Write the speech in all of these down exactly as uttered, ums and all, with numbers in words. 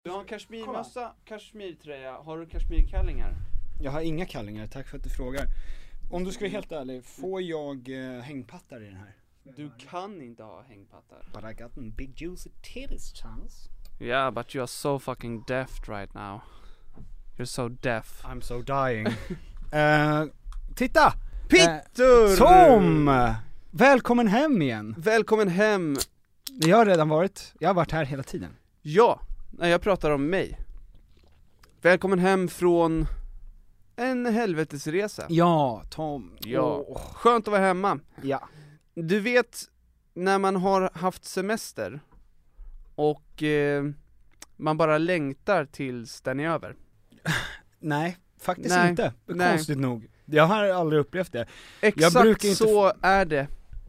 Du har en kashmirmössa, kashmirtröja. Har du kashmirkallingar? Jag har inga kallingar, tack för att du frågar. Om du ska vara helt ärlig, får jag uh, hängpattar i den här? Du kan inte ha hängpattar. But I got some big juicy titties, Charles. Yeah, but you are so fucking deaf right now. You're so deaf. I'm so dying. uh, titta! Pittur! Uh, Tom! Välkommen hem igen. Välkommen hem. Jag har redan varit, jag har varit här hela tiden. Ja, när jag pratar om mig. Välkommen hem från en helvetesresa. Ja, Tom. Ja, oh. Skönt att vara hemma. Ja. Du vet, när man har haft semester och eh, man bara längtar tills den är över. Nej, faktiskt Nej, inte. nej. Konstigt nog. Jag har aldrig upplevt det. Exakt jag brukar inte så f- är det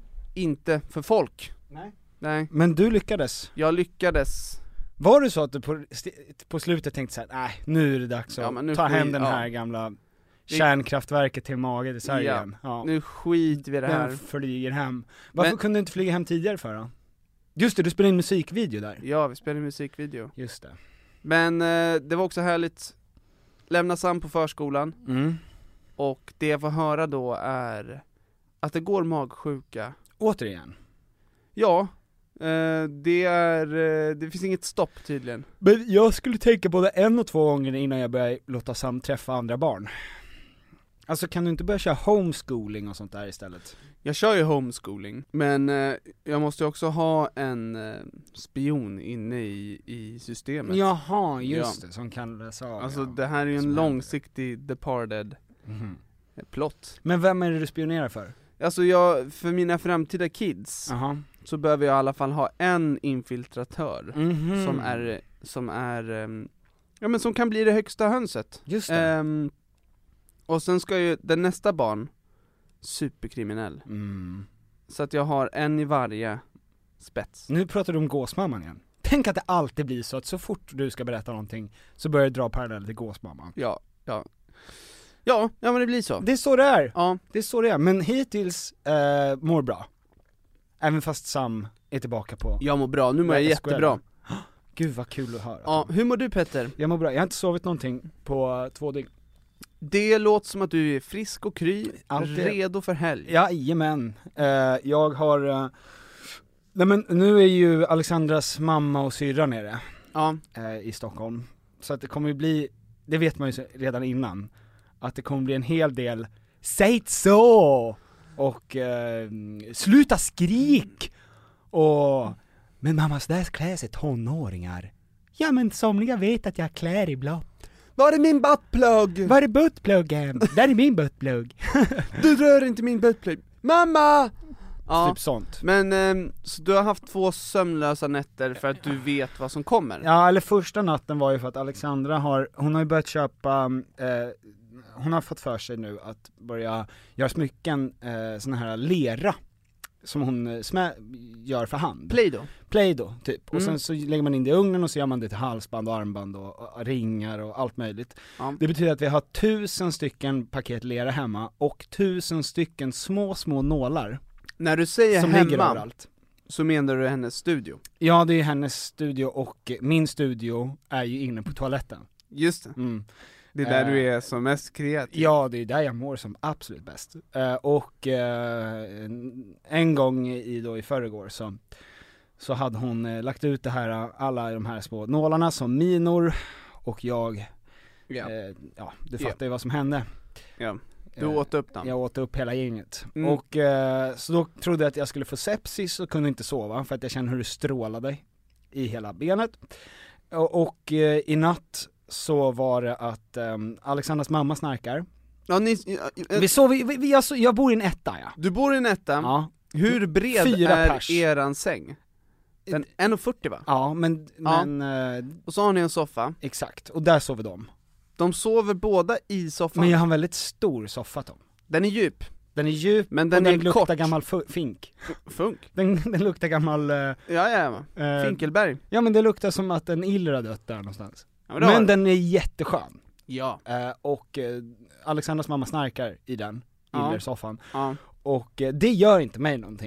inte för folk. Nej. Nej. Men du lyckades. Jag lyckades. Var det så att du på, på slutet tänkte såhär, nej, nu är det dags att ja, ta skit, hem den ja. här gamla kärnkraftverket till Mage i Sverige ja. igen? Ja. Nu skiter vi det här. Den flyger hem. Varför Men, kunde du inte flyga hem tidigare för då? Just det, du spelade in musikvideo där. Ja, vi spelade en musikvideo. Just det. Men eh, det var också härligt. Lämna Sam på förskolan. Mm. Och det jag får höra då är att det går magsjuka. Återigen. Ja, eh, det är eh, det finns inget stopp tydligen. Men jag skulle tänka både en och två gånger innan jag börjar låta Sam träffa andra barn. Alltså kan du inte börja köra homeschooling och sånt där istället? Jag kör ju homeschooling, men eh, jag måste också ha en eh, spion inne i, i systemet. Jaha, just ja. det, som kan läsa av. Alltså ja. det här är ju en Som långsiktig departed mm-hmm. plott. Men vem är det du spionerar för? Alltså jag, för mina framtida kids Aha. så behöver jag i alla fall ha en infiltratör Mm-hmm. som är, som är, um, ja men som kan bli det högsta hönset. Just det. Um, och sen ska ju den nästa barn superkriminell. Mm. Så att jag har en i varje spets. Nu pratar du om gåsmamman igen. Tänk att det alltid blir så att så fort du ska berätta någonting så börjar du dra paralleller till gåsmamman. Ja, ja. Ja, ja men det blir så. Det är så det är. Ja. Det är så det är. Men hittills eh, mår bra. Även fast Sam är tillbaka på. Jag mår bra, nu mår jag S K L. jättebra. Gud vad kul att höra. Ja, hur mår du Petter? Jag mår bra, jag har inte sovit någonting på två dygn. Det låter som att du är frisk och kry, Alltid. redo för helg. Jajamän. Eh, jag har eh, nej men nu är ju Alexandras mamma och syrra nere Ja. eh, i Stockholm. Så att det kommer ju bli, det vet man ju redan innan, att det kommer bli en hel del säg så och eh, sluta skrik och men mammas där klär sig tonåringar. Ja men somliga vet att jag klär i blått. Var är min buttplug? Var är buttpluggen? Där är min buttplugg. Du rör inte min buttplug. Mamma! Ja. Typ sånt. Men eh, så du har haft två sömnlösa nätter för att du vet vad som kommer? Ja, eller första natten var ju för att Alexandra har, hon har ju börjat köpa, eh, hon har fått för sig nu att börja göra smycken, eh, såna här lera som hon smä- gör för hand. Play-Doh. Play-Doh, typ. Och Mm. sen så lägger man in det i ugnen och så gör man det till halsband och armband och, och ringar och allt möjligt. Ja. Det betyder att vi har tusen stycken paket lera hemma och tusen stycken små, små nålar. När du säger som ligger hemma, överallt. så menar du hennes studio? Ja, det är hennes studio och min studio är ju inne på toaletten. Just det. Mm. Det är där Eh, du är som mest kreativ. Ja, det är där jag mår som absolut bäst. Uh, och uh, en gång i, då, i förrgår så, så hade hon uh, lagt ut det här, alla de här små nålarna som minor. Och jag, Ja. uh, ja du Ja. fattar ju vad som hände. Ja. Du Uh, åt upp den. Jag åt upp hela gänget. Mm. Och uh, så då trodde jag att jag skulle få sepsis och kunde inte sova för att jag kände hur det strålade i hela benet. Och, och uh, i natt så var det att um, Alexandras mamma snarkar. Ja, ni, äh, Vi sov, vi, vi, jag, jag bor i en etta, ja. Du bor i en etta. Ja, Hur bred Fyra är pers. eran säng? Den en komma fyrtio va? ja men, Ja. men eh, Och så har ni en soffa. exakt, och där sover de. De sover båda i soffan. Men jag har en väldigt stor soffa, Tom. Den är djup. Den är djup, Men och den den är luktar kort. gammal fu- fink. Funk. Den, den luktar gammal, eh, Ja, ja, ja. eh, Finkelberg. ja men det luktar som att en iller har dött där någonstans. Ja, men Men, det har- den är jätteskön. Ja. Eh, och eh, Alexandras mamma snarkar i den, Ja. iller-soffan. Ja. Och eh, det gör inte mig någonting.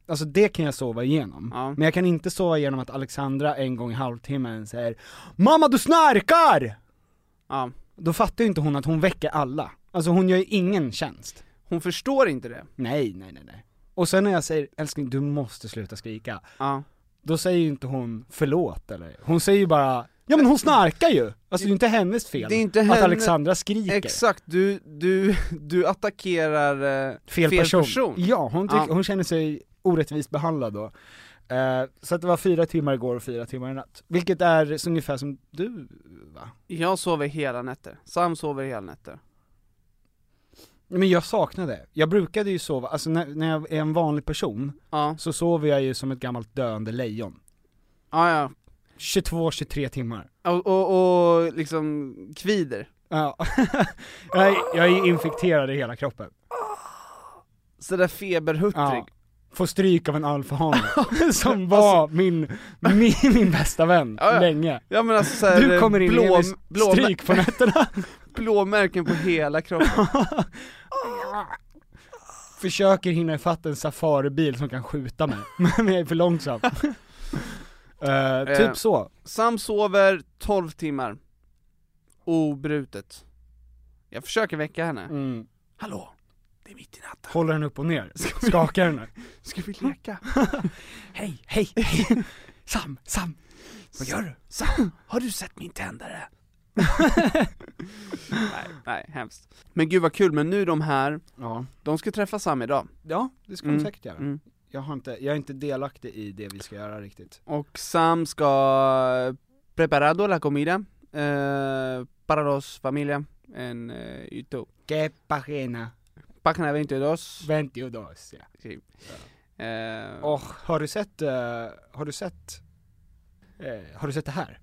alltså det kan jag sova igenom. Ja. Men jag kan inte sova igenom att Alexandra en gång i halvtimmen säger mamma du snarkar! Ja. Då fattar ju inte hon att hon väcker alla. Alltså hon gör ju ingen tjänst. Hon förstår inte det. Nej, nej, nej, nej. Och sen när jag säger älskling du måste sluta skrika, Ja. då säger ju inte hon förlåt eller. Hon säger ju bara ja men hon snarkar ju. Alltså det är inte hennes fel Det är inte att henne... Alexandra skriker. Exakt, du, du, du attackerar eh, Fel, fel person. person. Ja, hon, tyck, Ja. hon känner sig orättvist behandlad då. Eh, så att det var fyra timmar igår och fyra timmar i natt. Vilket är så ungefär som du, va? Jag sover hela nätter. Sam sover hela nätter. Men jag saknade. Jag brukade ju sova, alltså när, när jag är en vanlig person Ja. så sover jag ju som ett gammalt döende lejon. Ja, ja. tjugotvå till tjugotre timmar. Och, och, och liksom kvider. Ja. jag, är, jag är infekterad i hela kroppen. Så där feberhuttrig. Ja. Får stryk av en alfahane som var min, min, min bästa vän Ja, ja. länge. Ja men alltså så här, Du kommer in blå, med blå, stryk på nätterna. blåmärken på hela kroppen. Försöker hinna ifatt en safaribil som kan skjuta mig, men jag är för långsam. uh, typ Eh. så. Sam sover tolv timmar. Obrutet. Jag försöker väcka henne. Mm. Hallå, det är mitt i natten. Håller den upp och ner, skakar den. Ska vi leka? Hej, hej, hej. Sam, Sam, vad gör du? Sam, har du sett min tändare? nej, nej, hemskt. Men gud vad kul, men nu de här, Ja, de ska träffa Sam idag. ja det ska Mm. de säkert göra. Mm. Jag, har inte, jag är inte delaktig i det vi ska göra riktigt. Och Sam ska preparado la comida eh, para los familia en eh, YouTube. Que pagina Página veintidós. femtiotvå, ja. Sí. Eh, Och har du sett, uh, har du sett, uh, har du sett det här?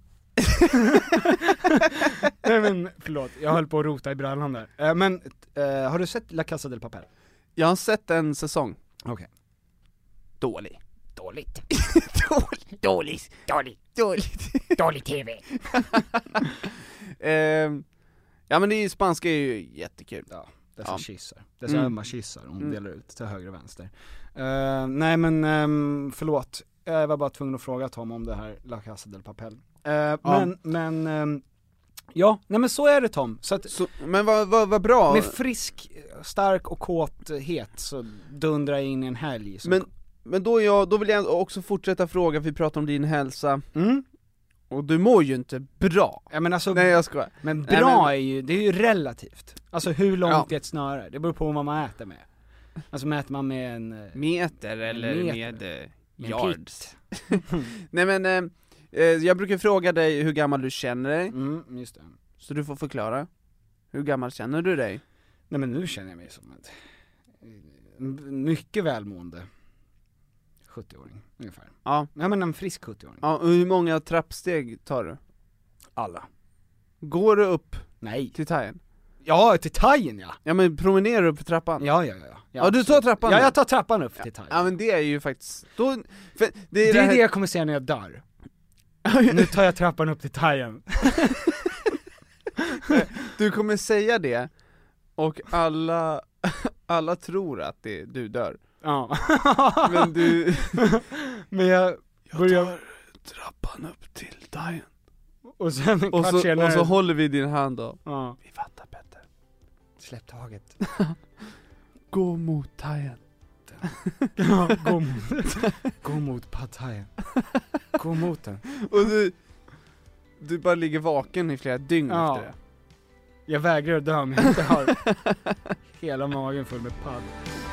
Nej men, förlåt, jag höll på att rota i brallan där. Uh, men, uh, har du sett La Casa del Papel? jag har sett en säsong. Okej. Dålig. Dåligt. Dålig. Dålig. Dåligt. Dåligt. Dålig tv. eh, ja men det är ju, spanska är ju jättekul. Ja, dessa Ja. kyssar. Dessa Mm. ömma kyssar hon Mm. delar ut till höger och vänster. Uh, nej men, um, förlåt. Jag var bara tvungen att fråga Tom om det här La Casa del Papel. Uh, Men, men, um, ja, nej men så är det Tom. Så att Så, men vad, vad, vad bra. med frisk, stark och kåthet så dundrar jag in i en helg. Så. Men, men då, är jag, då vill jag också fortsätta fråga, för vi pratar om din hälsa. Mm. Och du mår ju inte bra. Ja, men alltså, Nej jag skojar. men bra Nej, men- är ju, det är ju relativt. Alltså hur långt Ja. är ett snöre? Det beror på vad man äter med. Alltså mäter man med en... eh, Meter eller meter. med, eh, Med yards. Nej men, eh, eh, jag brukar fråga dig hur gammal du känner dig. Mm, just det. Så du får förklara. Hur gammal känner du dig? Nej men nu känner jag mig som ett m- mycket välmående sjuttio-åring ungefär. Ja. Nej men en frisk sjuttio-åring. Ja, och hur många trappsteg tar du? Alla. Går du upp Nej. till tajen? Ja, till tajen ja. Ja men promenerar du upp för trappan? Ja, ja, ja. Ja, Ja, du tar absolut. trappan Ja, nu? jag tar trappan upp till tajen. Ja men det är ju faktiskt, då, för det Det är är det, det här, jag kommer säga när jag dör. Nu tar jag trappan upp till tajen. du kommer säga det, och alla, alla tror att det, du dör. Ja. Men du... Men jag börjar... trappan upp till tajen. Och sen en Och kvart så, senare... och så håller vi din hand då. Ja. Vi fattar Petter. Släpp taget. Gå mot tajen. Ja, gå mot, gå mot partajen. Gå mot den. Och du, du bara ligger vaken i flera dygn Ja. efter det. Jag vägrar att dö om jag inte har hela magen full med padd.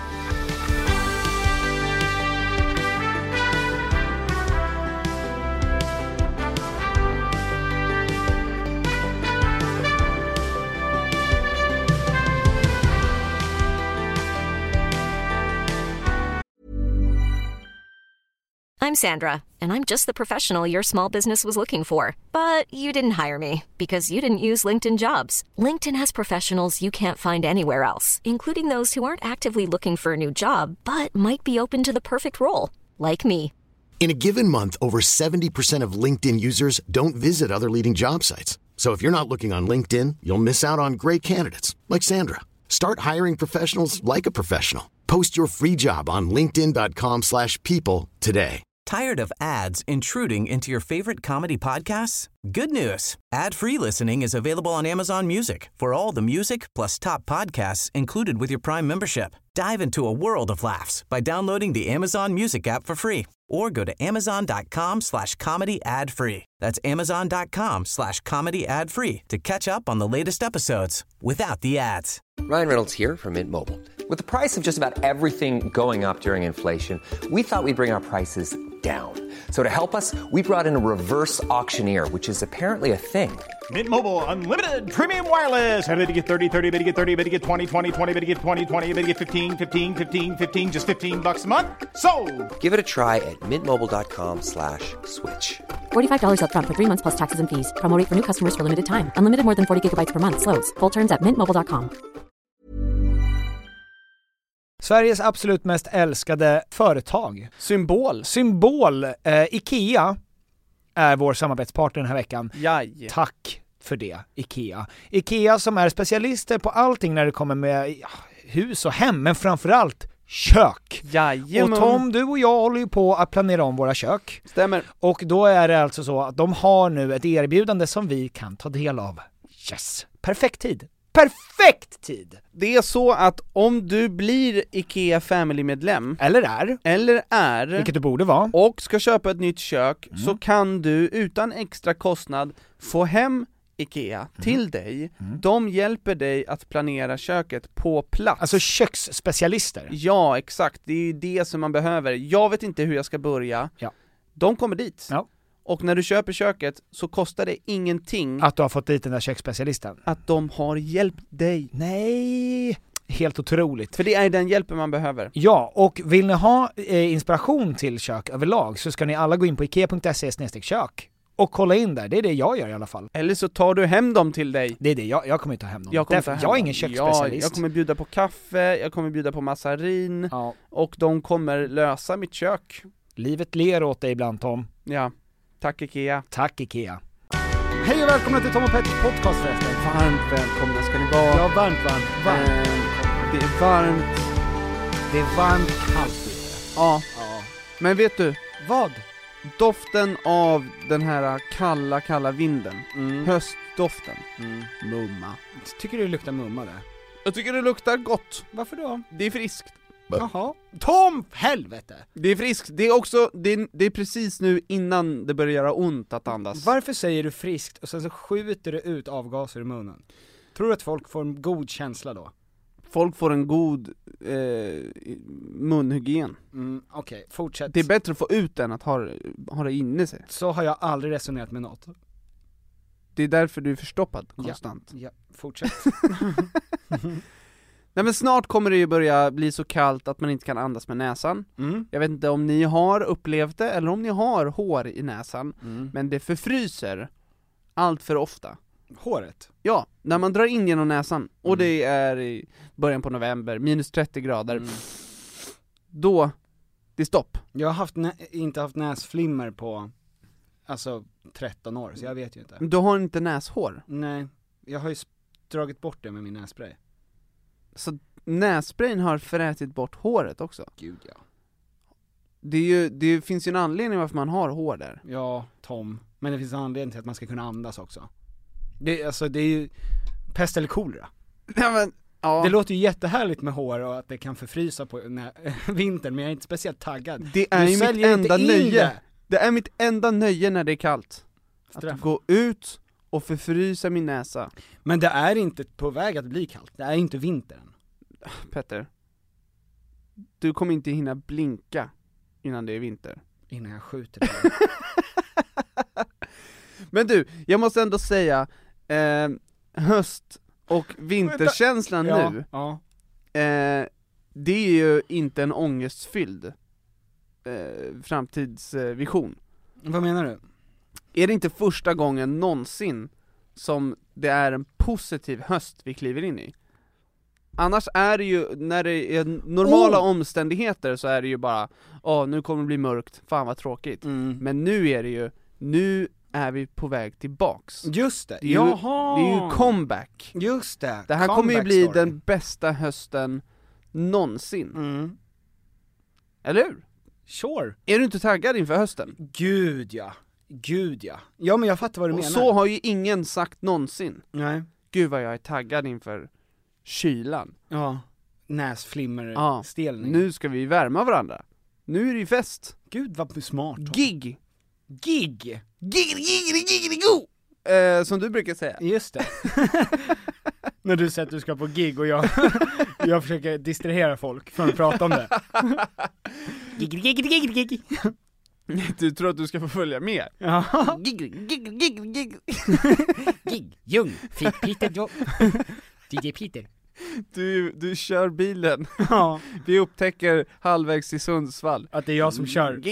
I'm Sandra, and I'm just the professional your small business was looking for. But you didn't hire me because you didn't use LinkedIn Jobs. LinkedIn has professionals you can't find anywhere else, including those who aren't actively looking for a new job, but might be open to the perfect role, like me. In a given month, over seventy percent of LinkedIn users don't visit other leading job sites. So if you're not looking on LinkedIn, you'll miss out on great candidates like Sandra. Start hiring professionals like a professional. Post your free job on linkedin dot com slash people today. Tired of ads intruding into your favorite comedy podcasts? Good news. Ad-free listening is available on Amazon Music for all the music plus top podcasts included with your Prime membership. Dive into a world of laughs by downloading the Amazon Music app for free or go to amazon dot com slash comedy ad free. That's amazon dot com slash comedy ad free to catch up on the latest episodes without the ads. Ryan Reynolds here from Mint Mobile. With the price of just about everything going up during inflation, we thought we'd bring our prices down. So to help us, we brought in a reverse auctioneer, which is apparently a thing. Mint Mobile Unlimited Premium Wireless. How to get thirty, thirty, how to get thirty, how to get twenty, twenty, twenty, how to get twenty, twenty, how to get fifteen, fifteen, fifteen, fifteen, just fifteen bucks a month? Sold! Give it a try at mintmobile.com slash switch. forty-five dollars up front for three months plus taxes and fees. Promo rate for new customers for limited time. Unlimited more than forty gigabytes per month. Slows full terms at mint mobile dot com. Sveriges absolut mest älskade företag. Symbol. Symbol. Eh, Ikea är vår samarbetspartner den här veckan. Jaj. Tack för det, Ikea. Ikea som är specialister på allting när det kommer med ja, hus och hem, men framförallt kök. Jajamän. Och Tom, du och jag håller ju på att planera om våra kök. Stämmer. Och då är det alltså så att de har nu ett erbjudande som vi kan ta del av. Yes! Perfekt tid. Perfekt tid! Det är så att om du blir Ikea Family-medlem Eller är, eller är vilket du borde vara, och ska köpa ett nytt kök, Mm. så kan du utan extra kostnad få hem Ikea Mm. till dig. De hjälper dig att planera köket på plats. alltså köksspecialister. Ja, exakt. Det är ju det som man behöver. Jag vet inte hur jag ska börja. Ja. De kommer dit. Ja. Och när du köper köket så kostar det ingenting Att du har fått dit den där köksspecialisten. att de har hjälpt dig. Nej, helt otroligt. För det är den hjälpen man behöver. Ja, och vill ni ha eh, inspiration till kök överlag så ska ni alla gå in på ikea punkt se slash kök och kolla in där. Det är det jag gör i alla fall. Eller så tar du hem dem till dig. Det är det, jag, jag kommer inte ta hem dem. Jag, kommer Därför, ta hem jag är dem. ingen köksspecialist. Ja, jag kommer bjuda på kaffe, jag kommer bjuda på massarin, Ja. och de kommer lösa mitt kök. Livet ler åt dig ibland, Tom. Ja, tack Ikea. Tack Ikea. Hej och välkomna till Tom och Petters podcast förresten. Varmt välkomna ska ni vara. Ja, varmt, varmt, varmt. Eh, det är varmt. Det är varmt, kallt ute. Ja, Ja. men vet du? Vad? Doften av den här kalla, kalla vinden. Mm. Höstdoften. Mm. Mumma. Tycker du det luktar mumma där? Jag tycker det luktar gott. Varför då? Det är friskt. Jaha. Tom, helvete! Det är friskt. Det är också, det är, det är precis nu innan det börjar göra ont att andas. Varför säger du friskt och sen så skjuter du ut avgaser i munnen? Tror du att folk får en god känsla då? Folk får en god eh, munhygien. Mm, okej, okay. Fortsätt. Det är bättre att få ut än att ha, ha det inne sig. Så har jag aldrig resonerat med något. Det är därför du är förstoppad konstant. Ja, ja. Fortsätt. Nej, men snart kommer det ju börja bli så kallt att man inte kan andas med näsan. Mm. Jag vet inte om ni har upplevt det eller om ni har hår i näsan. Mm. Men det förfryser allt för ofta. Håret? Ja, när man drar in genom näsan och det är i början på november, minus trettio grader. Mm. Då, det är stopp. Jag har haft nä- inte haft näsflimmer på alltså tretton år, så jag vet ju inte. Du har inte näshår. Nej, jag har ju dragit bort det med min nässpray. Så nässprayen har förätit bort håret också. Gud ja. Det, är ju, det finns ju en anledning varför man har hår där. Ja, Tom. Men det finns en anledning till att man ska kunna andas också. Det, alltså, det är ju pest eller kolera. Ja, men, ja. Det låter ju jättehärligt med hår och att det kan förfrysa på när, vintern, men jag är inte speciellt taggad. Det är Du ju mitt säljer inte enda in nöje. det. Det är mitt enda nöje när det är kallt. Straff. Att gå ut och förfrysa min näsa. Men det är inte på väg att bli kallt. Det är inte vintern. Petter, du kommer inte hinna blinka innan det är vinter. Innan jag skjuter dig. Men du, jag måste ändå säga eh, höst och vinterkänslan ja, nu ja. eh, det är ju inte en ångestfylld eh, framtidsvision. Vad menar du? Är det inte första gången någonsin som det är en positiv höst vi kliver in i? Annars är det ju, när det är normala Oh! omständigheter så är det ju bara, åh, nu kommer det bli mörkt, fan vad tråkigt. Mm. Men nu är det ju, nu är vi på väg tillbaks. Just det, Det är ju, jaha! det är ju comeback. Just det, Det här kommer ju bli comeback story. den bästa hösten någonsin. Mm. Eller hur? Sure. Är du inte taggad inför hösten? Gud ja. Gud ja. Ja, men jag fattar vad du Och menar. så har ju ingen sagt någonsin. Nej. Gud vad jag är taggad inför kylan. Ja. Näsflimmer Ja. stelning. Nu ska vi värma varandra. Nu är det ju fest. Gud vad smart. Tom. Gig. Gig. Giggity giggity giggity go! Eh, som du brukar säga. Just det. När du säger att du ska på gig och jag jag försöker distrahera folk från att prata om det. Gig gig gig gig gig. Du tror att du ska få följa med? Ja. Gig gig gig gig. Gig. Jung. Fick Peter Job. D J Peter. Du, du kör bilen. Ja. Vi upptäcker halvvägs till Sundsvall Att det är jag som kör.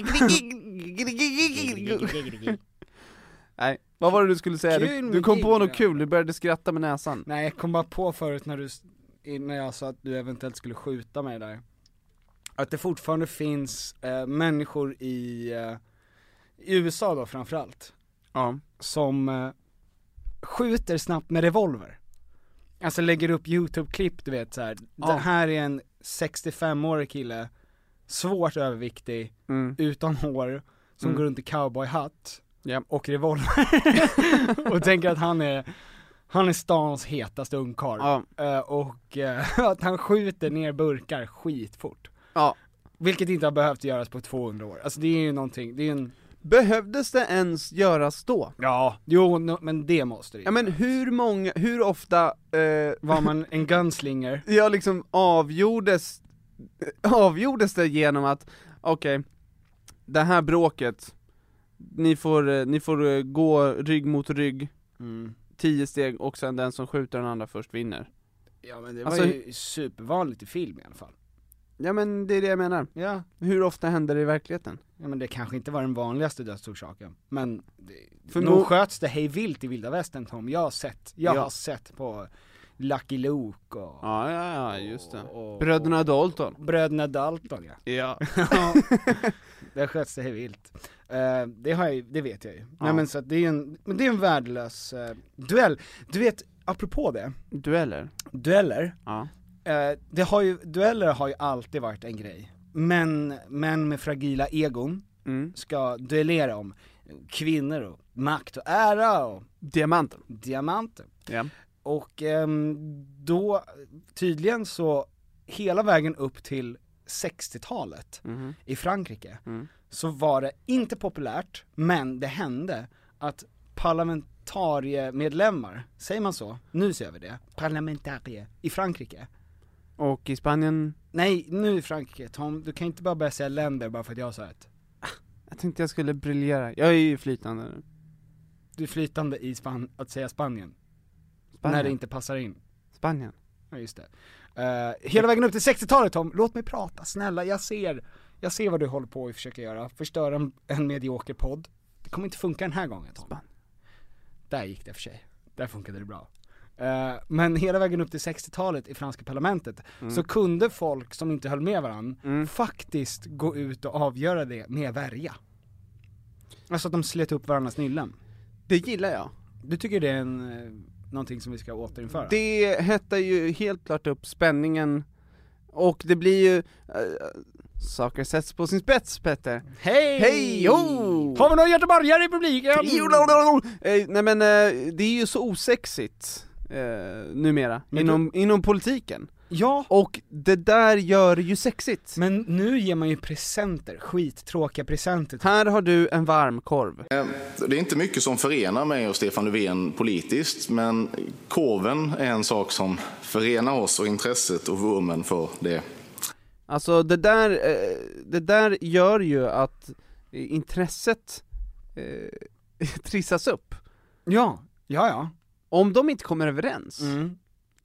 Nej, vad var det du skulle säga? Kul Du, med du kom gig, på något ja. kul, du började skratta med näsan. Nej, jag kom bara på förut när du när jag sa att du eventuellt skulle skjuta mig där. Att det fortfarande finns äh, människor i, äh, i U S A då framförallt. Ja. Som äh, skjuter snabbt med revolver. Alltså lägger upp YouTube-klipp, du vet så här. Ja. Det här är en sextiofem-årig kille, svårt överviktig, Mm. utan hår, som Mm. går runt i cowboyhatt Ja. och revolver. Och tänker att han är han är stans hetaste ungkarl. Ja. Uh, och uh, att han skjuter ner burkar skitfort. Ja. Vilket inte har behövt göras på tvåhundra år. Alltså det är ju någonting, det är en... Behövdes det ens göras då? Ja, jo, no, men det måste det ju. Ja, men hur många, hur ofta eh, var man en gunslinger? Ja, liksom avgjordes avgjordes det genom att okej, okay, det här bråket, ni får, eh, ni får eh, gå rygg mot rygg, Mm. tio steg, och sen den som skjuter den andra först vinner. Ja, men det Alltså, var ju supervanligt i film i alla fall. Ja, men det är det jag menar. Ja. Hur ofta händer det i verkligheten? Ja, men det kanske inte var den vanligaste dödsorsaken. Men det, För nog nog- sköts det hej vilt i vilda västern, Tom. Jag har sett, jag Ja. har sett på Lucky Luke och... Ja, ja, ja, just det. och- och- Bröderna Dalton. Bröderna Dalton, ja. Ja. Där sköts det hej vilt. Uh, det har jag, det vet jag ju. Ja. Nej, men så att det är en, men det är en värdelös uh, duell. Du vet, apropå det, Dueller. dueller, Ja. uh, det har ju, dueller har ju alltid varit en grej. Men, män med fragila egon Mm. ska duellera om kvinnor och makt och ära och Diamanten. diamanter. Ja. Och ehm, då, tydligen så, hela vägen upp till sextiotalet Mhm. i Frankrike, Mm. så var det inte populärt, men det hände att parlamentariemedlemmar, säger man så? Nu ser vi det. Parlamentarie i Frankrike. Och i Spanien, Nej, nu i Frankrike, Tom, du kan inte bara börja säga länder bara för att jag sa ett. jag tänkte jag skulle briljera. Jag är ju flytande nu. Du är flytande i Span- att säga Spanien, Spanien. när det inte passar in. Spanien. Ja, just det. Uh, hela vägen upp till sextiotalet, Tom, låt mig prata, snälla, jag ser, jag ser vad du håller på att försöka göra, förstöra en, en medioker podd. Det kommer inte funka den här gången, Tom. Spanien. Där gick det för sig, där funkade det bra. Uh, men hela vägen upp till sextiotalet i franska parlamentet, Mm. så kunde folk som inte höll med varandra Mm. faktiskt gå ut och avgöra det med värja. Alltså att de slet upp varandras nyllen. Det gillar jag. Du tycker det är en, eh, någonting som vi ska återinföra? Det hettar ju helt klart upp spänningen, och det blir ju, äh, saker sätts på sin spets, Petter. Hej! Hej, jo! Har vi några göteborgare i publiken? Eh, nej men eh, det är ju så osexigt eh, numera, Men inom, inom politiken. Ja, Och det där gör det ju sexigt. men nu ger man ju presenter, skittråkiga presenter. Här har du en varmkorv. Det är inte mycket som förenar mig och Stefan Löfven politiskt, men korven är en sak som förenar oss och intresset och vurmen för det. Alltså det där, eh, det där gör ju att intresset eh, trissas upp. Ja, ja, ja. Om de inte kommer överens, Mm.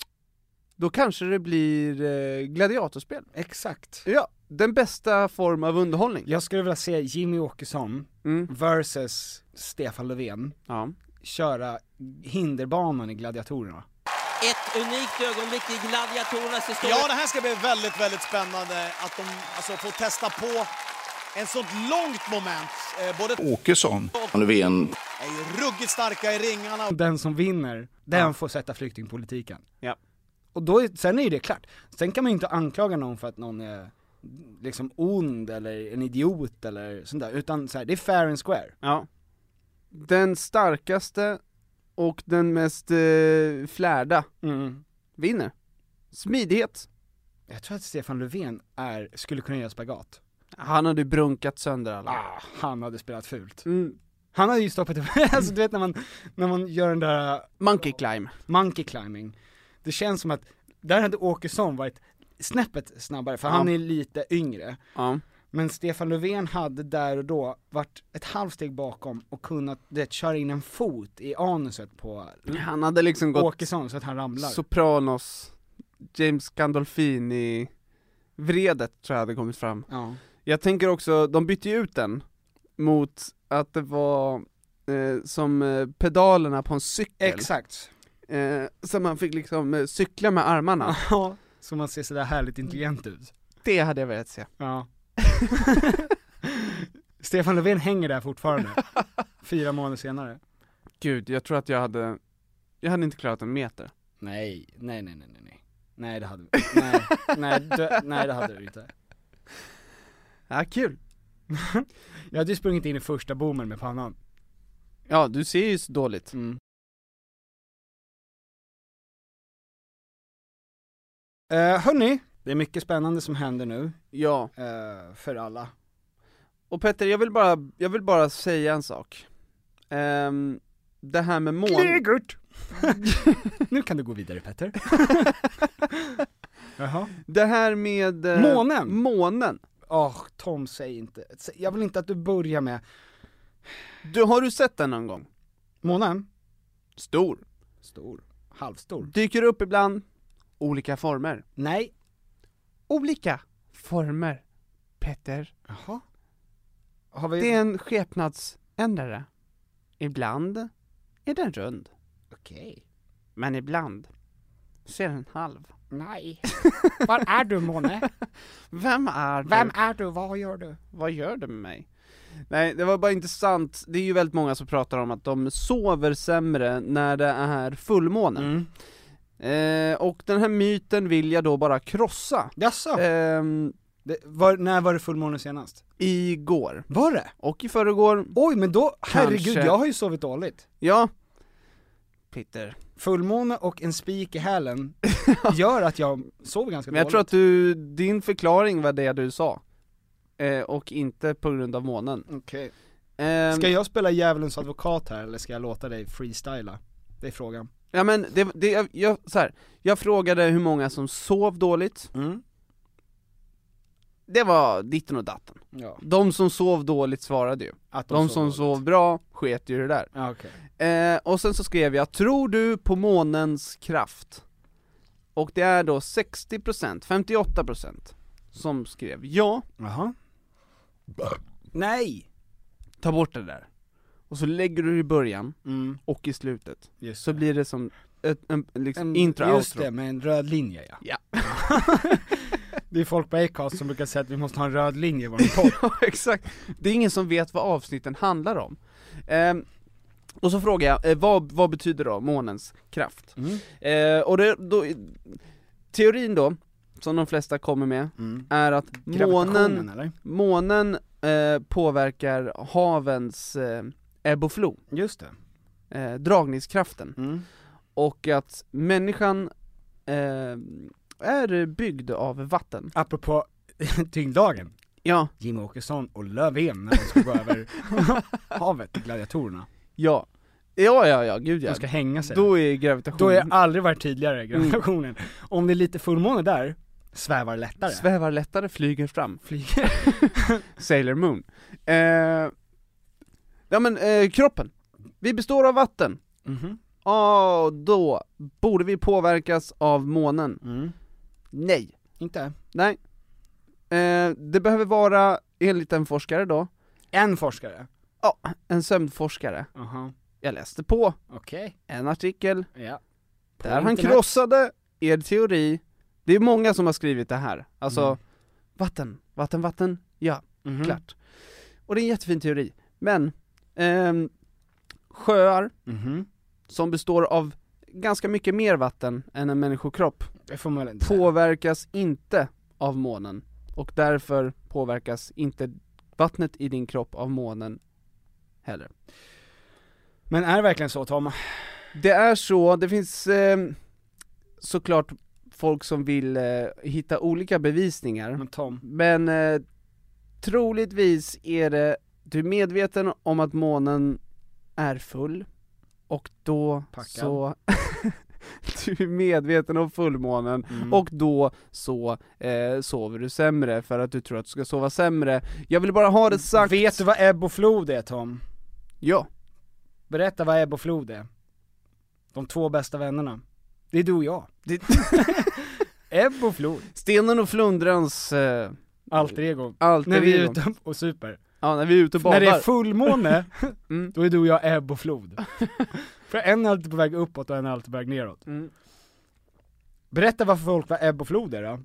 då kanske det blir eh, gladiatorspel. Exakt. Ja, den bästa form av underhållning. Jag skulle vilja se Jimmy Åkesson Mm. versus Stefan Löfven Ja. köra hinderbanan i Gladiatorerna. Ett unikt ögonblick i gladiatorernas historia. Ja, det här ska bli väldigt, väldigt spännande att de alltså får testa på en sånt långt moment. Eh, både Åkesson och Löfven är ju ruggigt starka i ringarna. Den som vinner, den Ja. får sätta flyktingpolitiken. Ja. och då, sen är ju det klart. Sen kan man ju inte anklaga någon för att någon är liksom ond eller en idiot eller sånt där, utan så här, det är fair and square. Ja. Den starkaste och den mest eh, flärda mm. vinner. Smidighet. Jag tror att Stefan Löfven är, skulle kunna göra spagat. Han hade brunkat sönder alla. Ah, han hade spelat fult. Mm. Han hade ju stoppat det. Alltså du vet när man, när man gör den där Monkey climb. Monkey climbing. Det känns som att där hade Åkesson varit snäppet snabbare, för ja. han är lite yngre. Ja. Men Stefan Löfven hade där och då varit ett halvsteg bakom och kunnat det, köra in en fot i anuset på han hade liksom gått Åkesson så att han ramlar. Sopranos, James Gandolfini vredet tror jag hade kommit fram. Ja. Jag tänker också, de bytte ju ut den mot att det var eh, som eh, pedalerna på en cykel. Exakt. Eh, så man fick liksom eh, cykla med armarna. Ja, så man ser sådär härligt intelligent ut. Det hade jag velat se. Ja. Stefan Löfven hänger där fortfarande. Fyra månader senare. Gud, jag tror att jag hade jag hade inte klarat en meter. Nej, nej, nej, nej, nej. Nej, det hade nej, nej, det, nej, det hade du inte. Ja, kul. Jag hade ju sprungit in i första bommen med pannan. Ja, du ser ju så dåligt. Mm. Uh, hörni, det är mycket spännande som händer nu. Ja. Uh, för alla. Och Petter, jag vill bara, jag vill bara säga en sak. Um, det här med mån... Klegert! Nu kan du gå vidare, Petter. Jaha. Det här med... Uh, månen! Månen. Åh, oh, Tom, säg inte. Jag vill inte att du börjar med... Du, har du sett den någon gång? Månen? Stor. Stor. Halvstor. Dyker upp ibland. Olika former. Nej. Olika former, Petter. Jaha. Har vi... Det är en skepnadsändare. Ibland är den rund. Okej. Okay. Men ibland så är den halv. Nej. Var är du, måne? Vem är du? Vem är du? Vad gör du? Vad gör du med mig? Nej, det var bara intressant. Det är ju väldigt många som pratar om att de sover sämre när det är fullmånen. Mm. Eh, och den här myten vill jag då bara krossa. Jaså? Eh, det, var, när var det fullmåne senast? Igår. Var det? Och i förrgår. Oj, men då, herregud, kanske. jag har ju sovit dåligt. Ja. Peter. Fullmåne och en spik i hälen gör att jag sover ganska men jag dåligt. tror att du, din förklaring var det du sa. Eh, och inte på grund av månen. Okej. Okay. Eh, ska jag spela djävulens advokat här, eller ska jag låta dig freestyla? Det är frågan. Ja men, det, det, jag, jag, så här, jag frågade hur många som sov dåligt. Mm. Det var ditten och datten. Ja. De som sov dåligt svarade ju. Att de de sov som dåligt. sov bra sket ju det där. Ja, okay. eh, och sen så skrev jag, tror du på månens kraft? Och det är då sextio procent, femtioåtta procent som skrev ja. Jaha. Nej. Ta bort det där. Och så lägger du i början mm. och i slutet. Just så det. blir det som ett, en, liksom en, intro, just outro. det, med en röd linje, ja. Ja. Det är folk på Acast som brukar säga att vi måste ha en röd linje i vår podd. Ja, exakt. Det är ingen som vet vad avsnitten handlar om. Ehm, och så frågar jag, eh, vad, vad betyder då månens kraft? Mm. Eh, och det, då, teorin då, som de flesta kommer med, mm. är att månen, eller? månen eh, påverkar havens eh, ebb och flow. Just det. Eh, dragningskraften. Mm. Och att människan eh, är byggd av vatten. Apropå tyngdlagen. Ja. Jim Åkesson och Löfven när de ska gå över havet, gladiatorerna. Ja. Ja, ja, ja, gud ja. De ska hänga sig. Då är gravitation. Då har jag aldrig varit tydligare, gravitationen. Mm. Om det är lite fullmåne där, svävar lättare. Svävar lättare, flyger fram. Flyger. Sailor Moon. Eh, ja men, eh, kroppen. Vi består av vatten. Mhm. Ja, oh, då borde vi påverkas av månen. Mm. Nej. Inte? Nej. Eh, det behöver vara, enligt en forskare då. En forskare? Ja, en sömnforskare. Uh-huh. Jag läste på. Okej. Okay. En artikel. Ja. På där internet. Han krossade er teori. Det är många som har skrivit det här. Alltså, mm. vatten, vatten, vatten. Ja, mm-hmm. klart. Och det är en jättefin teori. Men, eh, sjöar mm-hmm. som består av ganska mycket mer vatten än en människokropp det får man väl inte säga. Påverkas inte av månen. Och därför påverkas inte vattnet i din kropp av månen heller. Men är det verkligen så, Tom? Det är så, det finns eh, såklart folk som vill eh, hitta olika bevisningar. Men Tom. Men eh, troligtvis är det, du är medveten om att månen är full. Och då Packad. så du är medveten om fullmånen mm. och då så eh, sover du sämre för att du tror att du ska sova sämre. Jag vill bara ha det sagt. Vet du vad ebb och flod är, Tom? Ja. Berätta vad ebb och flod är. De två bästa vännerna. Det är du och jag. Det... Ebb och flod. Stenen och flundrans eh, alter ego. Alter när vi är ego. ute och super. Ja, när vi är ute och badar. När det är fullmåne, mm. då är du och jag ebb och flod. För en är alltid på väg uppåt och en är alltid på väg neråt. Mm. Berätta varför folk var ebb och flod är då.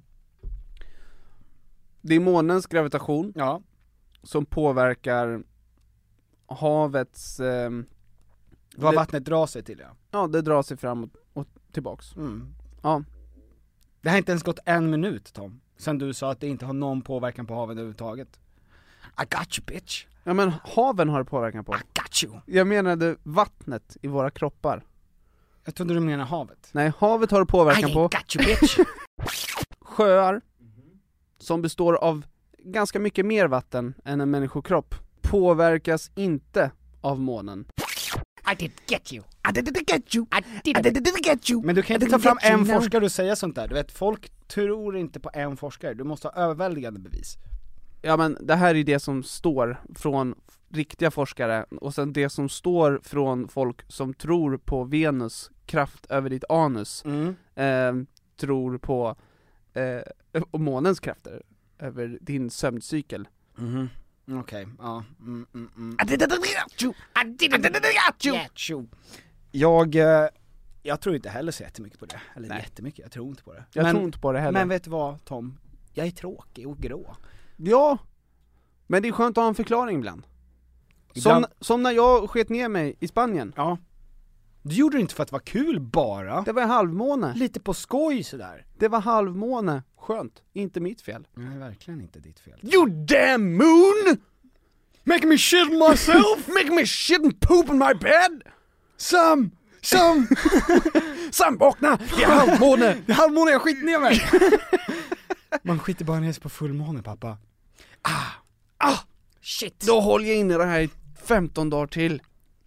Det är månens gravitation ja. som påverkar havets... Eh, Vad det, vattnet drar sig till, ja. Ja, det drar sig fram och, och tillbaks. Mm. Ja. Det har inte ens gått en minut, Tom, sen du sa att det inte har någon påverkan på haven överhuvudtaget. I got you, bitch. Ja, men haven har påverkan på. I got you. Jag menade vattnet i våra kroppar. Jag trodde du menade havet. Nej, havet har påverkan I på. got you, bitch. Sjöar mm-hmm. som består av ganska mycket mer vatten än en människokropp påverkas inte av månen. I did get you. I did get you. I did, I did get you. Men du kan inte ta fram en forskare och säga sånt där. Du vet, folk tror inte på en forskare. Du måste ha överväldigande bevis. Ja, men det här är det som står från riktiga forskare. Och sen det som står från folk som tror på Venus kraft över ditt anus. Mm. Eh, tror på eh, och månens krafter över din sömncykel. Mhm. Okej, okay, ja. Mm, mm, mm. I did get you. I did get you. Get you. Jag, jag tror inte heller så jättemycket på det. Eller Nej. jättemycket, jag tror inte på det. Jag men, tror inte på det heller. Men vet du vad, Tom? Jag är tråkig och grå. Ja, men det är skönt att ha en förklaring ibland. ibland. Som, som när jag sket ner mig i Spanien. Ja. Du gjorde det inte för att det var kul bara. Det var halvmåne. Lite på skoj sådär. Det var halvmåne. Skönt. Inte mitt fel. Nej, verkligen inte ditt fel. You damn moon! Make me shit myself! Make me shit and poop in my bed! Sam! Sam! Sam, vakna! Det är halvmåne! Det är halvmåne, jag skiter ner mig! Man skiter bara ner sig på fullmåne, pappa. Ah! Ah! Shit! Då håller jag inne det här i femton dagar till.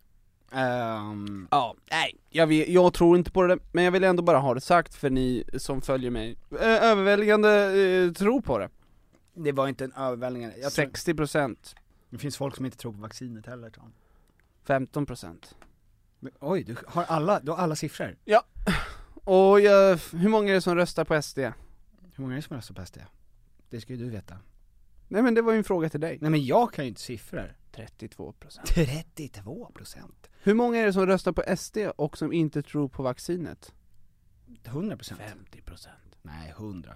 Um, ja, nej, jag, vet, jag tror inte på det, men jag vill ändå bara ha det sagt för ni som följer mig. Ö- överväldigande eh, tror på det. Det var inte en överväldigande. Jag sextio procent. Tror, det finns folk som inte tror på vaccinet heller, Tom. femton procent. Men, oj, du har alla, du har alla siffror. Ja. Och jag, hur många är det som röstar på S D? Hur många är det som röstar på S D? Det ska ju du veta. Nej, men det var ju en fråga till dig. Nej, men jag kan ju inte siffror. trettiotvå procent. trettiotvå procent. Hur många är det som röstar på S D och som inte tror på vaccinet? hundra procent. femtio procent. Nej, hundra.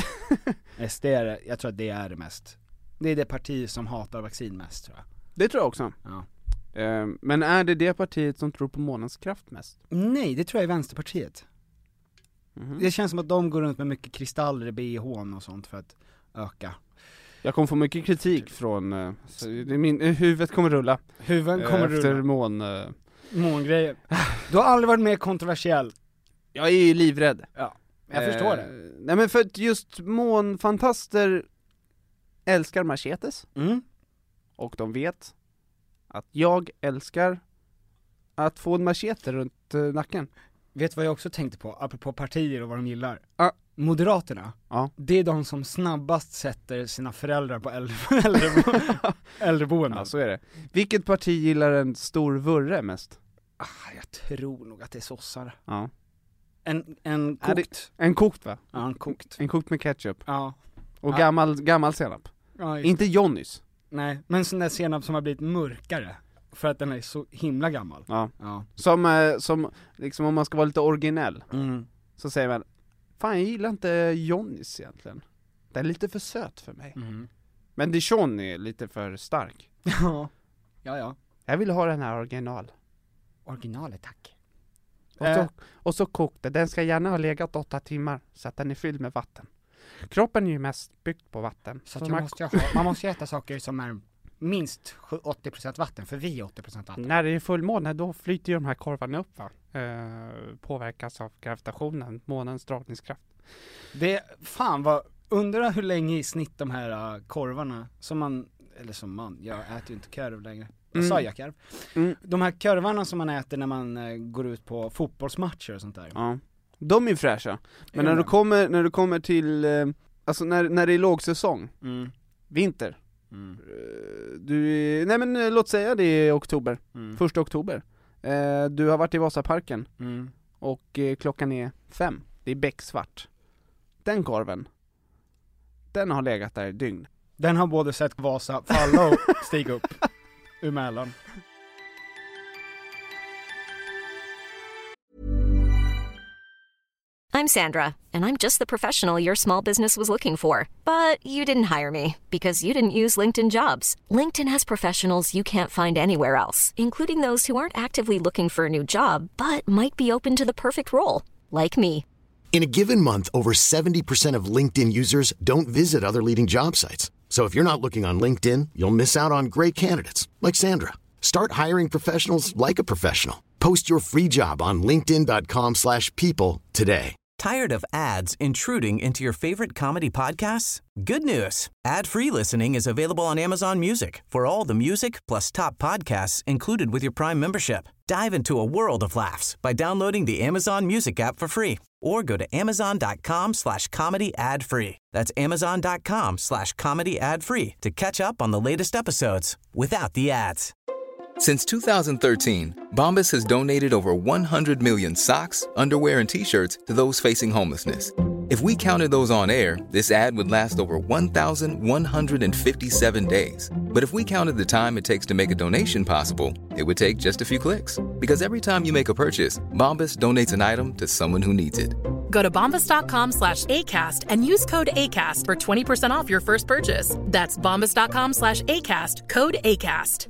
S D är, jag tror att det är det mest. Det är det parti som hatar vaccin mest, tror jag. Det tror jag också. Ja. Uh, men är det det partiet som tror på månens kraft mest? Nej, det tror jag är Vänsterpartiet. Mm-hmm. Det känns som att de går runt med mycket kristaller i B H och sånt för att öka. Jag kommer få mycket kritik från, uh, så det min, uh, huvudet kommer rulla. Huvudet kommer uh, efter rulla. mån... Uh... Mångrejer. Du har aldrig varit mer kontroversiell. Jag är ju livrädd. Ja, jag förstår uh, det. Nej, men för att just månfantaster älskar machetes. Mm. Och de vet att jag älskar att få en machete runt uh, nacken. Vet du vad jag också tänkte på, apropå partier och vad de gillar? Ah. Moderaterna, ah. det är de som snabbast sätter sina föräldrar på äldre, äldrebo, äldreboenden. Ja, så är det. Vilket parti gillar en stor vurre mest? Ah, jag tror nog att det är sossar. Ja. En, en kokt. Det, en kokt, va? Ja, en kokt. En kokt med ketchup. Ja. Och ja. gammal, gammal senap. Ja, inte Johnnys. Nej, men sån där senap som har blivit mörkare. För att den är så himla gammal. Ja. Ja. Som, eh, som liksom om man ska vara lite originell. Mm. Så säger man, fan jag gillar inte Johnnys egentligen. Den är lite för söt för mig. Mm. Men Dijon är lite för stark. Ja. Ja, ja. Jag vill ha den här original. Originalet, tack. Och så, och så kokte. Den ska gärna ha legat åtta timmar så att den är fylld med vatten. Kroppen är ju mest byggd på vatten. Så, så så man, måste ha, man måste äta saker som är minst åttio procent vatten, för vi är åttio procent vatten. När det är fullmåne, då flyter ju de här korvarna upp, va? Eh, påverkas av gravitationen, månens dragningskraft. Det, fan vad, undrar hur länge i snitt de här uh, korvarna, som man, eller som man, jag äter ju inte korv längre. Vad Mm. sa jag korv? Mm. De här korvarna som man äter när man uh, går ut på fotbollsmatcher och sånt där. Ja. De är fräscha. Men Är när de? du kommer, när du kommer till, eh, alltså när, när det är lågsäsong, Mm. vinter. Mm. Eh, Du är, nej men eh, låt säga det är oktober, Mm. första oktober. Eh, du har varit i Vasaparken Mm. och eh, klockan är fem. Det är becksvart. Den korven, den har legat där i dygn. Den har både sett Vasa falla och stiga upp ur Mälaren. I'm Sandra, and I'm just the professional your small business was looking for. But you didn't hire me because you didn't use LinkedIn Jobs. LinkedIn has professionals you can't find anywhere else, including those who aren't actively looking for a new job, but might be open to the perfect role, like me. In a given month, over seventy percent of LinkedIn users don't visit other leading job sites. So if you're not looking on LinkedIn, you'll miss out on great candidates like Sandra. Start hiring professionals like a professional. Post your free job on linkedin dot com slash people today. Tired of ads intruding into your favorite comedy podcasts? Good news. Ad-free listening is available on Amazon Music for all the music plus top podcasts included with your Prime membership. Dive into a world of laughs by downloading the Amazon Music app for free or go to amazon dot com slash comedy ad free. That's amazon dot com slash comedy ad free to catch up on the latest episodes without the ads. Since two thousand thirteen, Bombas has donated over one hundred million socks, underwear, and T-shirts to those facing homelessness. If we counted those on air, this ad would last over one thousand one hundred fifty-seven days. But if we counted the time it takes to make a donation possible, it would take just a few clicks. Because every time you make a purchase, Bombas donates an item to someone who needs it. Go to bombas dot com slash ACAST and use code ACAST for twenty percent off your first purchase. That's bombas dot com slash ACAST, code ACAST.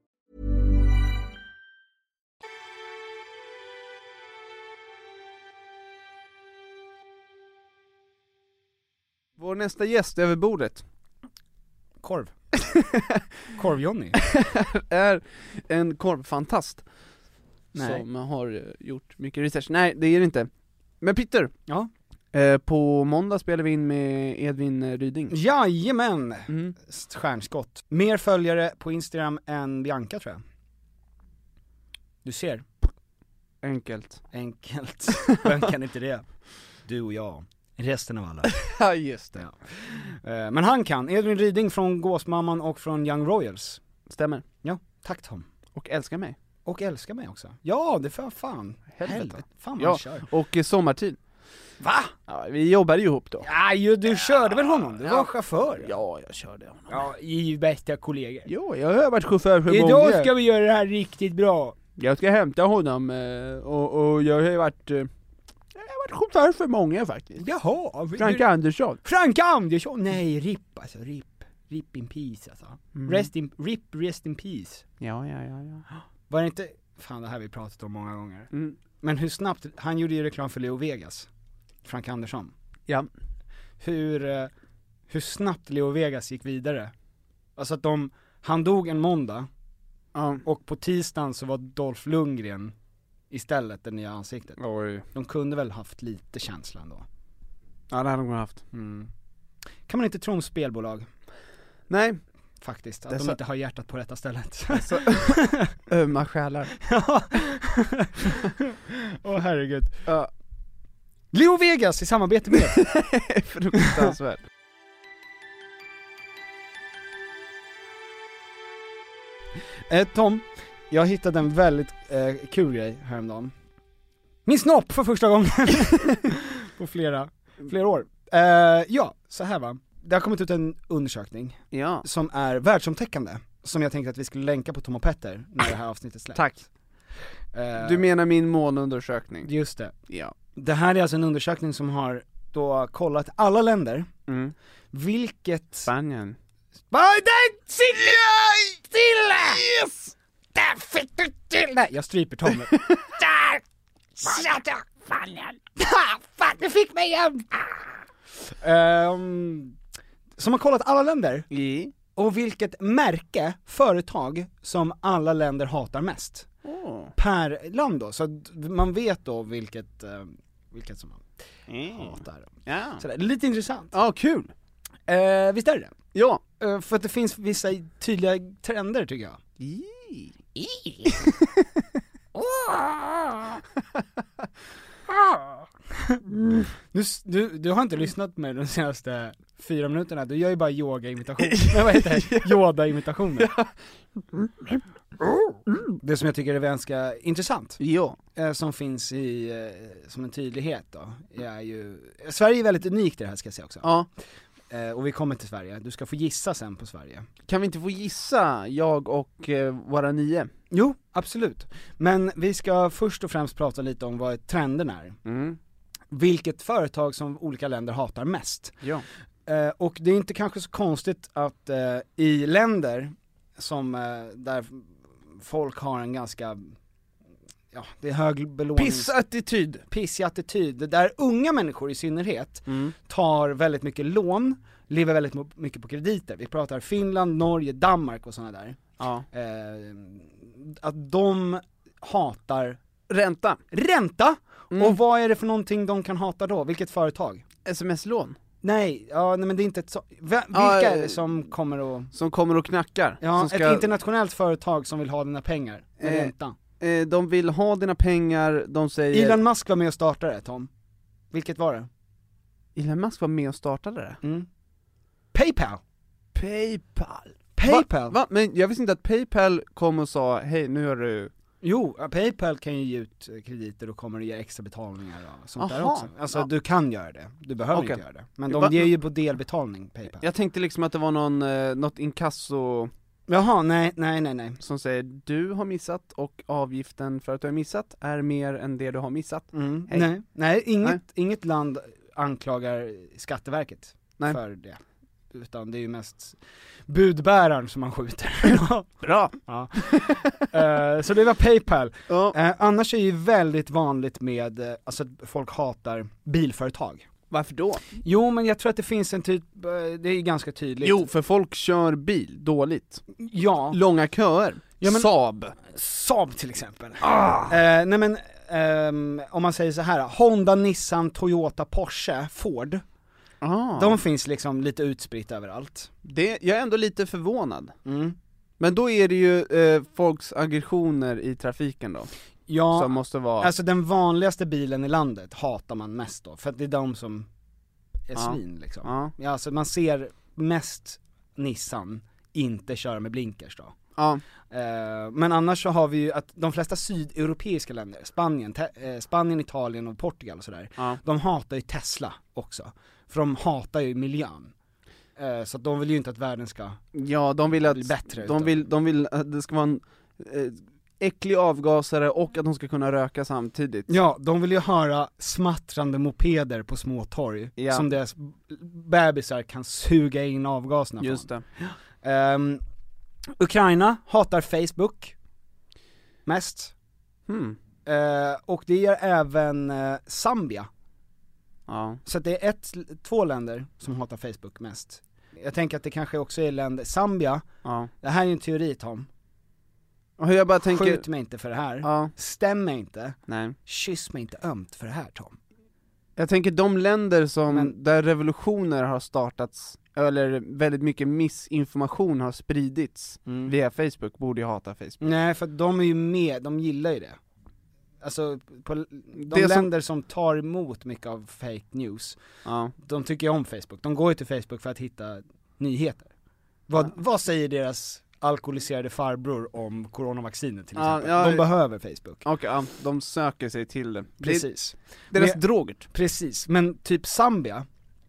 Vår nästa gäst över bordet Korv. Korv-Johnny. är en korvfantast. Nej. Som har eh, gjort mycket research. Nej, det är det inte. Men Peter, Ja. eh, på måndag spelar vi in med Edvin Ryding. Jajamän! Mm. Stjärnskott. Mer följare på Instagram än Bianca, tror jag. Du ser. Enkelt. Enkelt. Vem kan inte det? Du och jag. Resten av alla. Ja, just det. Ja. Eh, Men han kan. Edvin Ryding från Gåsmamman och från Young Royals. Stämmer. Ja, tack Tom. Och älskar mig. Och älskar mig också. Ja, det får fan. Helvete. Helvete. Fan vad Ja, han kör. och eh, sommartid. Va? Ja, vi jobbade ju ihop då. Ja, ju, du körde väl honom? Du Ja. var chaufför. Ja, jag körde honom. Ja, i bästa kollegor. Jo, jag har varit chaufför för Idag många. ska vi göra det här riktigt bra. Jag ska hämta honom eh, och, och jag har ju varit, eh, jag har varit chaufför för många faktiskt. Jaha. vi- Frank du- Andersson. Frank Andersson! Nej, RIP alltså, RIP. RIP in peace alltså. Mm. Rest in, RIP, rest in peace. Ja, ja, ja, ja. Var det inte, fan det här har vi pratat om många gånger. Mm. Men hur snabbt, han gjorde ju reklam för Leo Vegas. Frank Andersson. Ja. Hur, eh, hur snabbt Leo Vegas gick vidare. Alltså att de, han dog en måndag. Ja. Och på tisdagen så var Dolph Lundgren istället det nya ansiktet. Oj. De kunde väl haft lite känsla ändå. Ja, det hade de haft. Mm. Kan man inte tro om spelbolag? Nej. Faktiskt, att Dessa- de inte har hjärtat på rätta stället. Så, ömma själar. Ja. Åh herregud. Ja. Leo Vegas i samarbete med Fruktansvärt. eh, Tom, jag hittade en väldigt eh, kul grej häromdagen. Min snopp för första gången på flera, flera år. Eh, ja, så här va. Det har kommit ut en undersökning Ja. som är världsomtäckande, som jag tänkte att vi skulle länka på Tom och Petter när det här avsnittet släpps. Tack. Eh, Du menar min månundersökning? Just det. Ja. Det här är alltså en undersökning som har då kollat alla länder, Mm. vilket... Spanien. Vad den sitter stilla! Yes! Där fick du till! Nej, jag stryper Tom. Där Sluta! Fan igen! Fuck, du fick mig igen! Um, som har kollat alla länder. I. Och vilket märke, företag, som alla länder hatar mest. Oh. Per land då, så att man vet då vilket, uh, vilket som man mm. hatar. Ja. Så det är lite intressant. Ja, kul. Uh, visst är det? Ja. Uh, för att det finns vissa tydliga trender tycker jag. I. I. du, du, du har inte lyssnat med de senaste fyra minuterna, du gör ju bara yoga-imitationer. Men vad heter det? Yoda-imitationer. Det som jag tycker är ganska intressant, ja. eh, som finns i, eh, som en tydlighet då, är ju, Sverige är väldigt unikt i det här ska jag säga också. Ja. Eh, och vi kommer till Sverige, du ska få gissa sen på Sverige. Kan vi inte få gissa, jag och eh, våra nio? Jo, absolut. Men vi ska först och främst prata lite om vad trenden är. Mm. Vilket företag som olika länder hatar mest. Ja. Eh, och det är inte kanske så konstigt att eh, i länder som, eh, där folk har en ganska, ja, det är hög belånings... Pissattityd. Pissig attityd. Där unga människor i synnerhet mm. tar väldigt mycket lån, lever väldigt mycket på krediter. Vi pratar Finland, Norge, Danmark och sådana där. Ja. Eh, att de hatar ränta. Ränta? Mm. Och vad är det för någonting de kan hata då? Vilket företag? Sms-lån. Nej, ja, nej men det är inte ett så... Vilka ja, är det som kommer och... Som kommer och knackar? Ja, som ska... ett internationellt företag som vill ha dina pengar. Eh, ränta. Eh, de vill ha dina pengar, de säger... Elon Musk var med och startade det, Tom. Vilket var det? Elon Musk var med och startade det? Mm. Paypal. Paypal. Paypal? Va? Va? Men jag visste inte att Paypal kom och sa, hej nu har du... Jo, Paypal kan ju ge ut krediter och kommer att ge extra betalningar och sånt. Aha, där också. Alltså ja. Du kan göra det, du behöver okay. inte göra det. Men de ger ju på delbetalning, Paypal. Jag tänkte liksom att det var någon, eh, något inkasso... Jaha, nej, nej, nej, nej. Som säger, du har missat och avgiften för att du har missat är mer än det du har missat. Mm. Nej, nej, inget, nej, inget land anklagar Skatteverket nej. för det. Utan det är ju mest budbäraren som man skjuter. Bra! Ja. uh, så det var Paypal. Ja. Uh, annars är det ju väldigt vanligt med, uh, alltså att folk hatar bilföretag. Varför då? Jo, men jag tror att det finns en typ, uh, det är ganska tydligt. Jo, för folk kör bil dåligt. Ja. Långa köer. Ja, men, Saab. Saab till exempel. Ah. Uh, nej men, um, om man säger så här, Honda, Nissan, Toyota, Porsche, Ford. Ah. De finns liksom lite utspritt överallt. Det, jag är ändå lite förvånad. Mm. Men då är det ju eh, folks aggressioner i trafiken då. Ja, som måste vara... alltså den vanligaste bilen i landet hatar man mest då. För att det är de som är ja. svin liksom. Ja. Ja, alltså man ser mest Nissan inte köra med blinkers då. Ja. Uh, men annars så har vi ju att de flesta sydeuropeiska länder, Spanien, te- eh, Spanien, Italien och Portugal och sådär, ja. de hatar ju Tesla också. För de hatar ju miljön. Uh, så att de vill ju inte att världen ska ja, de vill att, bli bättre. De vill, de vill att det ska vara en eh, äcklig avgasare och att de ska kunna röka samtidigt. Ja, de vill ju höra smattrande mopeder på små torg, ja. som deras bebisar kan suga in avgaserna Just från. det. Um, Ukraina hatar Facebook mest. Hmm. Uh, och det gör även uh, Zambia. Ja. Så det är ett, två länder som hatar Facebook mest. Jag tänker att det kanske också är länder, Zambia, ja. Det här är ju en teori, Tom. Och hur jag bara tänker... Skjut mig inte för det här, ja. stäm mig inte, nej. Kyss mig inte ömt för det här, Tom. Jag tänker de länder som, Men, där revolutioner har startats, eller väldigt mycket missinformation har spridits mm. via Facebook, borde ju hata Facebook. Nej, för de är ju med, de gillar ju det. Alltså, på de det länder som... som tar emot mycket av fake news, ja. de tycker ju om Facebook. De går ju till Facebook för att hitta nyheter. Vad, ja. vad säger deras alkoholiserade farbror om coronavaccinet till exempel? Ja, ja, de behöver Facebook. Okej, okay, ja, de söker sig till det. Precis. Det, deras Men, droger. Precis, men typ Zambia,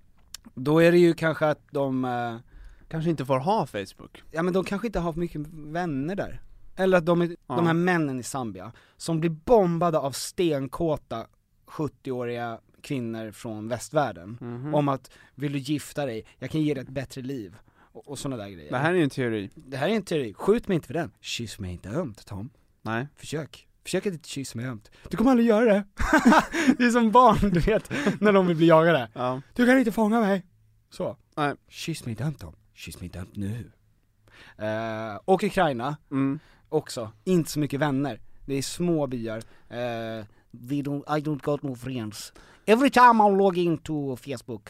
då är det ju kanske att de... Eh, kanske inte får ha Facebook. Ja, men de kanske inte har mycket vänner där. Eller att de, ja. de här männen i Zambia som blir bombade av stenkåta sjuttio-åriga kvinnor från västvärlden, mm-hmm. om att, vill du gifta dig? Jag kan ge dig ett bättre liv. Och, och sådana där grejer. Det här är ju en teori. Det här är en teori. Skjut mig inte för den. Kyss mig inte ömt, Tom. Nej. Försök. försök att inte kyssa mig ömt. Du kommer aldrig göra det. Det är som barn, du vet, när de vill bli jagade. Ja. Du kan inte fånga mig. Så. Nej. Kyss mig ömt då. Kyss mig ömt nu. Uh, och Ukraina, mm. också. Inte så mycket vänner. Det är små byar. Uh, we don't, I don't got no friends. Every time I log into Facebook,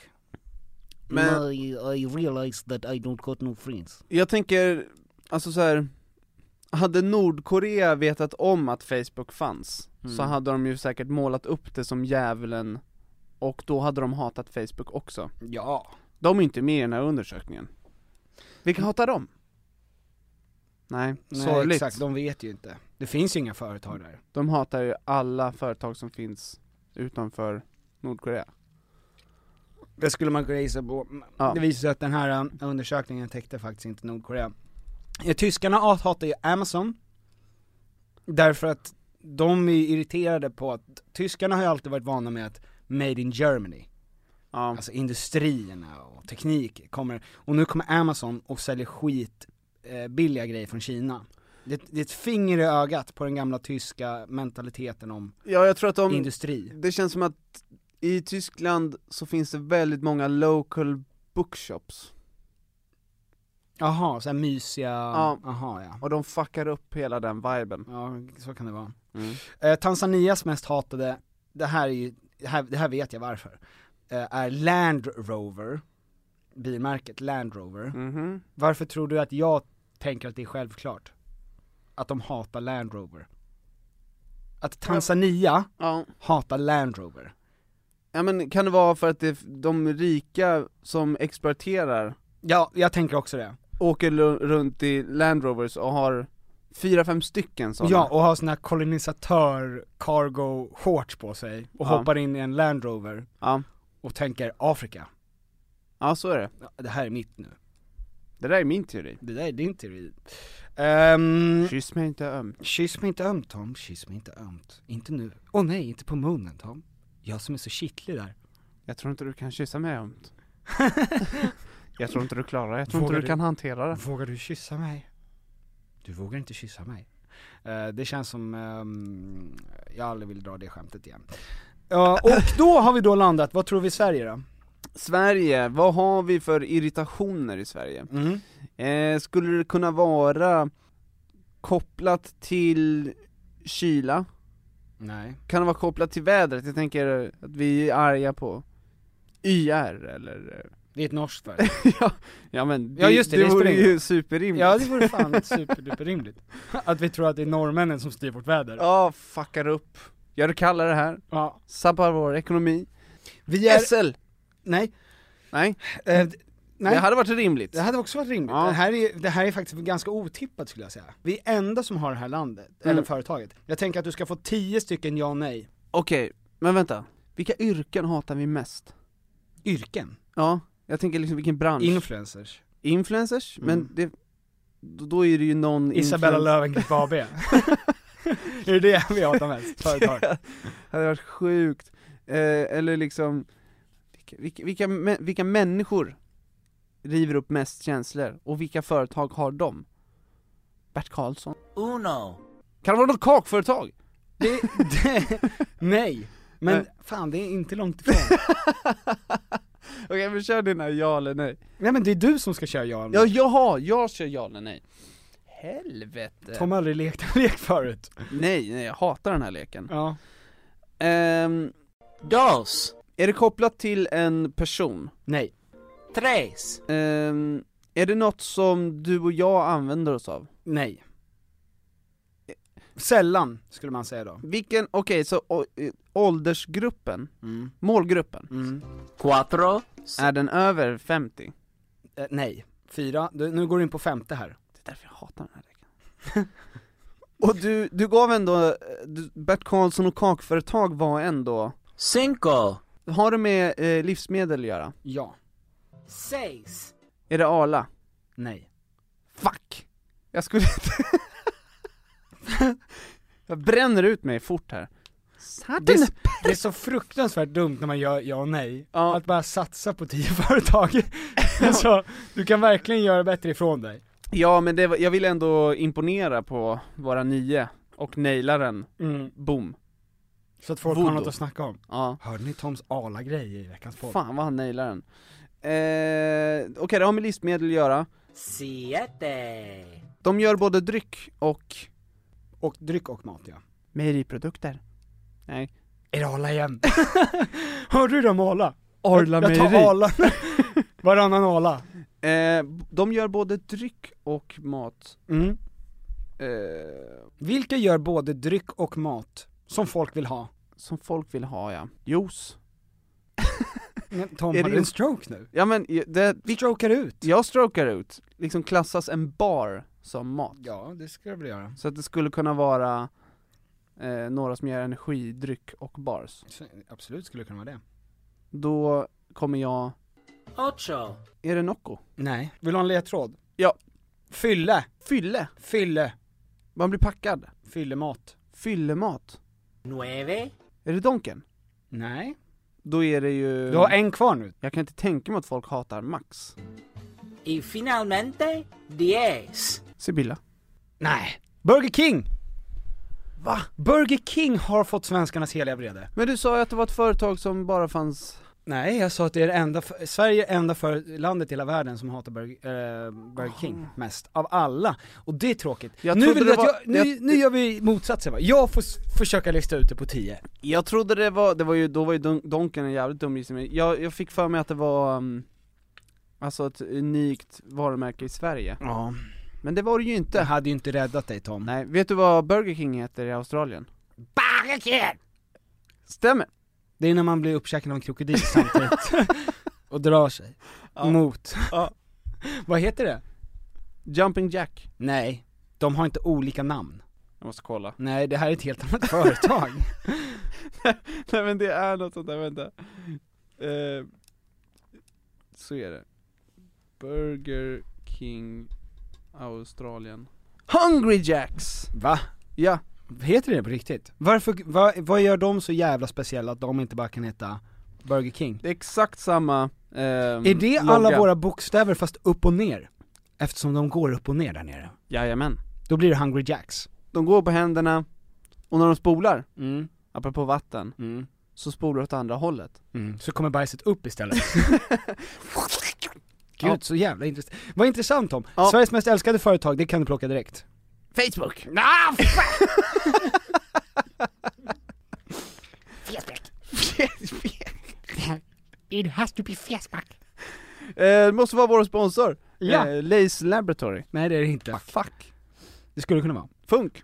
Men I, I realize that I don't got no friends. Jag tänker, alltså så här, hade Nordkorea vetat om att Facebook fanns, mm. så hade de ju säkert målat upp det som djävulen, och då hade de hatat Facebook också. Ja. De är inte med i den här undersökningen. Vilka hatar de? Nej, Nej, sorgligt. exakt, de vet ju inte. Det finns ju inga företag där. De hatar ju alla företag som finns utanför Nordkorea. Det skulle man kunna gissa på. Ja. Det visar sig att den här undersökningen täckte faktiskt inte Nordkorea. Tyskarna hatar ju Amazon. Därför att de är irriterade på att tyskarna har ju alltid varit vana med att Made in Germany. Ja. Alltså industrierna och teknik kommer. Och nu kommer Amazon och säljer skit eh, billiga grejer från Kina. Det, det är ett finger i ögat på den gamla tyska mentaliteten om ja, jag tror att de, industri. Det känns som att i Tyskland så finns det väldigt många local bookshops. Jaha, så här mysiga, ja. Aha, ja. Och de fuckar upp hela den viben. Ja, så kan det vara. Mm. Eh, Tanzanias mest hatade, det här är ju, det här, det här vet jag varför, eh, är Land Rover, bilmärket Land Rover. Mm-hmm. Varför tror du att jag tänker att det är självklart att de hatar Land Rover? Att Tanzania ja. hatar Land Rover. Ja, men kan det vara för att det är de rika som exploaterar? Ja, jag tänker också det. Åker l- runt i Land Rovers och har fyra, fem stycken sådana. Ja, och har såna här kolonisatör cargo shorts på sig och ja. hoppar in i en Land Rover ja. och tänker Afrika. Ja, så är det. Ja, det här är mitt nu. Det där är min teori. Det där är din teori. Um, kyss mig inte ömt. Kyss mig inte ömt, Tom. Kyss mig inte ömt. Inte nu. Åh oh, nej, inte på munnen, Tom. Jag som är så kittlig där. Jag tror inte du kan kyssa mig ömt. Jag tror inte du klarar det. Jag tror vågar inte du, du kan hantera det. Vågar du kyssa mig? Du vågar inte kyssa mig. Uh, det känns som um, jag aldrig vill dra det skämtet igen. Uh, och då har vi då landat. Vad tror vi Sverige då? Sverige, vad har vi för irritationer i Sverige? Mm. Eh, skulle det kunna vara kopplat till kyla? Nej. Kan det vara kopplat till vädret? Jag tänker att vi är arga på Y R eller... Det är ett norskt verk. ja, ja men det, ja, just det, det, det vore ju superrimligt. Ja, det vore fan superduperrimligt. Att vi tror att det är norrmännen som styr vårt väder. Ja, fuckar upp. Gör det kallare här. Ja. Sabbar vår ekonomi. Vi är... S L. Nej. Nej. Eh, nej. Det hade varit rimligt. Det hade också varit rimligt. Ja. Det, här är, det här är faktiskt ganska otippat skulle jag säga. Vi är enda som har det här landet, Mm. eller företaget. Jag tänker att du ska få tio stycken ja och nej. Okej, okay, men vänta. Vilka yrken hatar vi mest? Yrken? Ja, jag tänker liksom vilken bransch. Influencers. Influencers? Mm. Men det, då, då är det ju någon Isabella influencer- Löwengrip A B. Är det det vi hatar mest? Företag. Det hade varit sjukt. Eh, eller liksom vilka, vilka, vilka, mä- vilka människor river upp mest känslor? Och vilka företag har de? Bert Karlsson. Uno. Kan det vara något kakföretag? Det, det, nej. Men Nej. fan, det är inte långt ifrån. Okej, men kör dina ja eller nej. Nej men det är du som ska köra ja eller Ja, nej. jaha, jag kör ja eller nej. Helvete. Tom har aldrig lekt en lek förut. Nej, nej, jag hatar den här leken. Ja. Ehm, Dos. är det kopplat till en person? Nej. Tres. Ehm, är det något som du och jag använder oss av? Nej. Sällan, skulle man säga då. Vilken, okej, så å, eh, åldersgruppen, Mm. målgruppen, Mm. Cuatro. är den över femtio? Eh, nej. Fyra. Du, nu går du in på femte här. Det är därför jag hatar den här leken. Och du, du gav ändå, eh, du, Bert Karlsson och kakföretag var ändå... Cinco. Har det med eh, livsmedel att göra? Ja. Seis. Är det Arla? Nej. Fuck! Jag skulle inte... Jag bränner ut mig fort här. Det är, det är så fruktansvärt dumt när man gör ja och nej. Ja. Att bara satsa på tio företag. Alltså, du kan verkligen göra bättre ifrån dig. Ja, men det, var- jag vill ändå imponera på våra nio och nailar den. Mm. Boom. Så att folk Voodoo. har något att snacka om. Ja. Hörde ni Toms Arla-grej i veckans podd? Fan vad han nailar den. Eh, Okej, okay, det har med livsmedel att göra. Siete. De gör både dryck och... Och dryck och mat, ja. Mejeriprodukter. Nej. Är det Arla igen? Hörde du dem Arla? Arla jag, jag tar Arla. Varannan Arla. Eh, de gör både dryck och mat. Mm. Eh, Vilka gör både dryck och mat som folk vill ha? Som folk vill ha, ja. Juice. Men Tom, Är har det du en ju- stroke nu? Ja men det... Vi strokar ut. Jag strokar ut. Liksom klassas en bar som mat. Ja, det ska det väl göra. Så att det skulle kunna vara eh, några som gör energidryck och bars. Så, absolut skulle det kunna vara det. Då kommer jag... Ocho. Är det Nocco? Nej. Vill du ha en ledtråd? Ja. Fylle. Fylle. Fylle. Man blir packad. Fyllemat. Fyllemat. Nueve. Är det Donken? Nej. Då är det ju... Du har en kvar nu. Jag kan inte tänka mig att folk hatar Max. Y finalmente, diez. Sibylla. Nej. Burger King. Va? Burger King har fått svenskarnas heliga vrede. Men du sa ju att det var ett företag som bara fanns... Nej, jag sa att det är det enda, Sverige är enda för landet i hela världen som hatar Burger, äh, Burger King mest, av alla. Och det är tråkigt. Jag nu, trodde vill det jag, var- jag, nu, jag- nu gör vi motsatsen va? Jag får s- försöka lista ut det på tio. Jag trodde det var, det var ju, då var ju Don- Donken en jävligt dum gissning. Men jag, jag fick för mig att det var um, alltså ett unikt varumärke i Sverige. Ja. Men det var det ju inte. Det hade ju inte räddat dig Tom. Nej, vet du vad Burger King heter i Australien? Burger King. Stämmer. Det är när man blir uppkäkad av en krokodil samtidigt och drar sig Ja. mot. Ja. Vad heter det? Jumping Jack. Nej, de har inte olika namn. Jag måste kolla. Nej, det här är ett helt annat företag. Nej men det är något sånt där, vänta. Eh, så är det. Burger King Australien. Hungry Jacks! Va? Ja. Heter det på riktigt? Varför, vad, vad gör de så jävla speciella att de inte bara kan heta Burger King? Det är exakt samma eh, Är det alla våra bokstäver fast upp och ner? Eftersom de går upp och ner där nere. Jajamän. Då blir det Hungry Jacks. De går på händerna, och när de spolar, Mm. apropå vatten, Mm. så spolar åt andra hållet. Mm. Så kommer bajset upp istället. Gud, Ja. så jävla intressant. Vad intressant Tom. Ja. Sveriges mest älskade företag, det kan du plocka direkt. Facebook! Ah, It has to be Fiesback. Eh, det måste vara vår sponsor. Ja. Eh, Lace Laboratory. Nej det är det inte. Fuck. Det skulle kunna vara. Funk.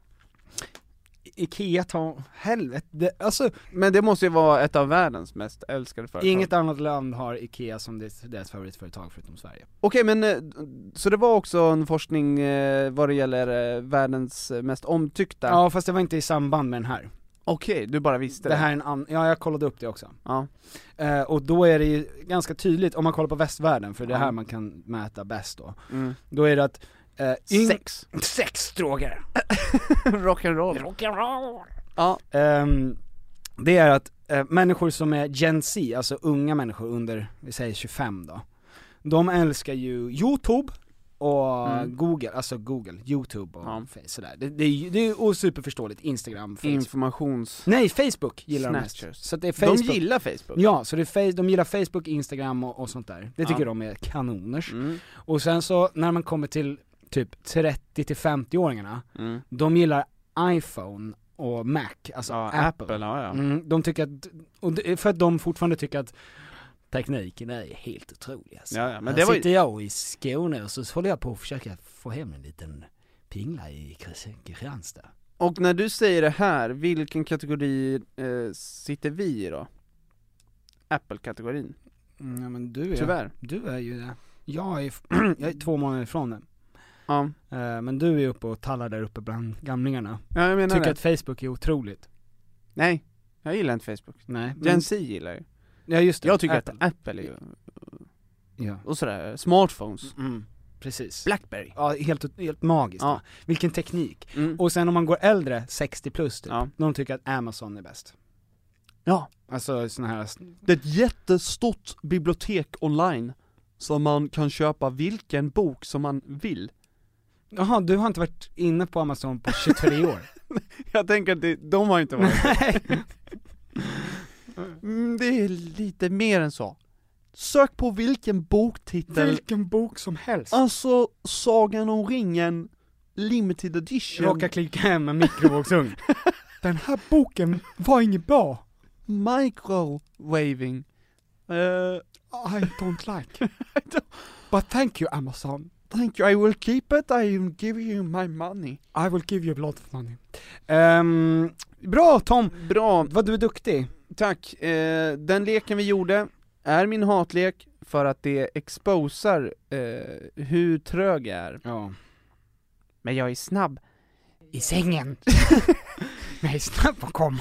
Ikea tar, helvete, det, alltså Men det måste ju vara ett av världens mest älskade företag. inget annat land har Ikea som deras, deras favoritföretag förutom Sverige. Okej, men eh, så det var också en forskning eh, vad det gäller eh, världens eh, mest omtyckta. Ja fast det var inte i samband med den här. Okej, du bara visste Det det. här är en an- ja jag kollade upp det också. Ja. Eh, och då är det ju ganska tydligt, om man kollar på västvärlden, för det är Ja. här man kan mäta bäst då. Mm. Då är det att eh, yng- Sex. Sex droger. Rock'n'roll. Rock'n'roll. Ja. Um, det är att eh, människor som är Gen Z, alltså unga människor under, vi säger tjugofem då, de älskar ju YouTube och Mm. Google, alltså Google, YouTube och Ja. Face, sådär. Det, det, är ju- det är ju superförståeligt, Instagram, Facebook. Informations... Nej, Facebook gillar de mest. Snatchers. Så att det är Facebook. De gillar Facebook. Ja, så det är face, de gillar Facebook, Instagram och, och sånt där. Det tycker Ja. de är kanoners. Mm. Och sen så, när man kommer till typ trettio till femtio-åringarna, Mm. de gillar iPhone och Mac, alltså Ja, Apple. Apple, ja, ja. Mm, de tycker att, och det, för att de fortfarande tycker att tekniken är helt otrolig alltså. Ja, ja, men Här det var ju- sitter jag i Skåne och så håller jag på att försöka få hem en liten pingla i Kristianstad. Och när du säger det här, vilken kategori eh, sitter vi i då? Apple-kategorin. Mm, ja, men du är, Tyvärr. du är ju det. Jag är, jag är två månader ifrån det. Ja. Eh, men du är uppe och tallar där uppe bland gamlingarna. Ja, jag menar Tycker det. att Facebook är otroligt. Nej, jag gillar inte Facebook. Nej. Gen Men, Z gillar jag. ja just det. Jag tycker Apple. att Apple är ju, Ja. och sådär, smartphones. Mm, precis. Blackberry. Ja, helt, helt magiskt. Ja. Va? Vilken teknik. Mm. Och sen om man går äldre, sextio plus typ, Ja. de tycker att Amazon är bäst. Ja. Alltså såna här, Det är ett jättestort bibliotek online, så man kan köpa vilken bok som man vill. jaha, du har inte varit inne på Amazon på tjugotre år? Jag tänker att det, de har inte varit. mm, det är lite mer än så. Sök på vilken boktitel. Vilken bok som helst. Alltså, Sagan om ringen limited edition. Råkar klicka hem en mikrovågsugn. Den här boken var inget bra. Microwaving. Uh, I don't like. I don't. But thank you, Amazon. Thank you, I will keep it, I will give you my money. I will give you a lot of money. Um, bra Tom, bra. Vad du är duktig. Tack, uh, den leken vi gjorde är min hatlek för att det exposar uh, hur trög jag är. Ja. Men jag är snabb. I sängen. Jag är snabb att komma.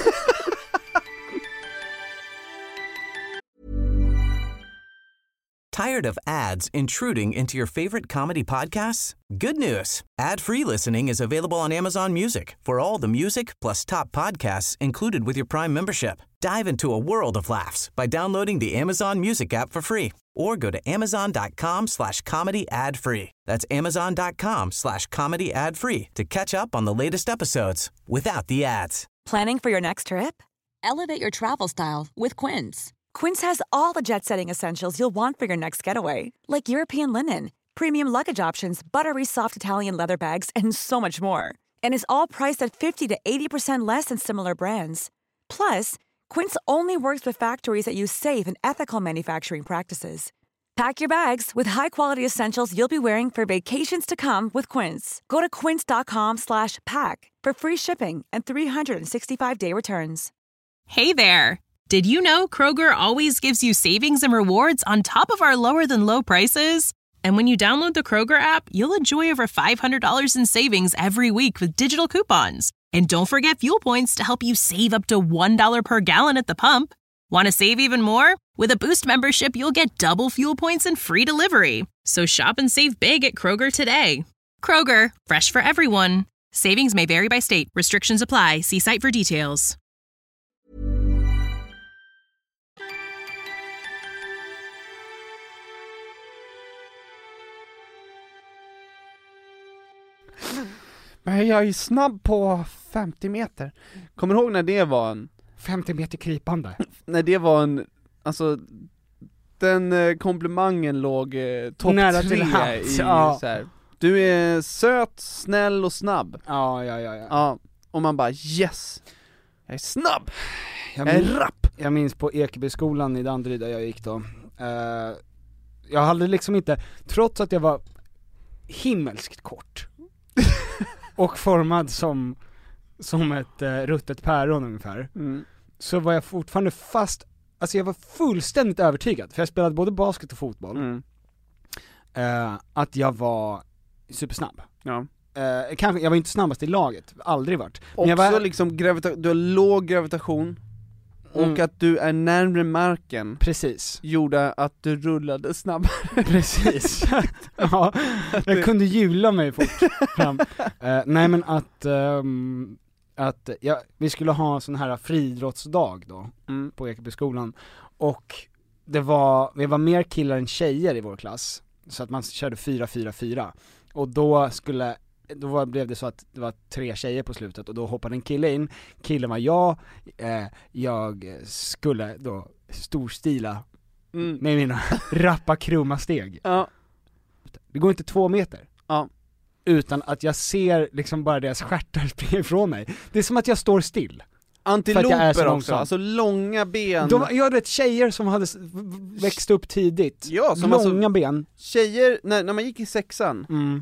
Tired of ads intruding into your favorite comedy podcasts? Good news. Ad-free listening is available on Amazon Music for all the music plus top podcasts included with your Prime membership. Dive into a world of laughs by downloading the Amazon Music app for free or go to amazon.com slash comedy ad free. That's amazon.com slash comedy ad free to catch up on the latest episodes without the ads. Planning for your next trip? Elevate your travel style with Quince. Quince has all the jet-setting essentials you'll want for your next getaway, like European linen, premium luggage options, buttery soft Italian leather bags, and so much more. And is all priced at fifty to eighty percent less than similar brands. Plus, Quince only works with factories that use safe and ethical manufacturing practices. Pack your bags with high-quality essentials you'll be wearing for vacations to come with Quince. Go to quince.com slash pack for free shipping and three sixty-five day returns. Hey there! Did you know Kroger always gives you savings and rewards on top of our lower-than-low prices? And when you download the Kroger app, you'll enjoy over five hundred dollars in savings every week with digital coupons. And don't forget fuel points to help you save up to one dollar per gallon at the pump. Want to save even more? With a Boost membership, you'll get double fuel points and free delivery. So shop and save big at Kroger today. Kroger, fresh for everyone. Savings may vary by state. Restrictions apply. See site for details. Men jag är snabb på femtio meter. Kommer du ihåg när det var en... femtio meter krypande. När det var en... Alltså... Den eh, komplimangen låg eh, topp nära tre till hands. i Ja. så här. Du är söt, snäll och snabb. Ja, ja, ja, ja. Ja, och man bara yes. Jag är snabb. Jag, jag är minns, rapp. Jag minns på Ekebyskolan i Danderyd där jag gick då. Uh, jag hade liksom inte, trots att jag var himmelskt kort och formad som som ett uh, ruttet päron ungefär, mm. så var jag fortfarande fast, alltså jag var fullständigt övertygad, för jag spelade både basket och fotboll, mm. uh, att jag var supersnabb. Ja. Uh, kanske, jag var inte snabbast i laget, aldrig varit. Men Också jag var... liksom gravita- du har låg gravitation och Mm. att du är närmare marken. Precis. Gjorde att du rullade snabbare. Precis. Ja, jag kunde hjula mig fort fram. Uh, nej men att, um, att ja, vi skulle ha sån här friidrottsdag då, mm. på Ekebyskolan. Och det var, vi var mer killar än tjejer i vår klass. Så att man körde fyra fyra fyra. Och då skulle... Då var, blev det så att det var tre tjejer på slutet och då hoppade en kille in. Killen var jag, eh, jag skulle då storstila mm. med mina rappa krumma steg. Ja. Det går inte två meter. Ja. Utan att jag ser liksom bara deras stjärtar springa ifrån mig. Det är som att jag står still. Antiloper också, alltså långa ben. De, jag vet tjejer som hade växt upp tidigt. Ja, som långa alltså, ben. Tjejer, när, när man gick i sexan mm.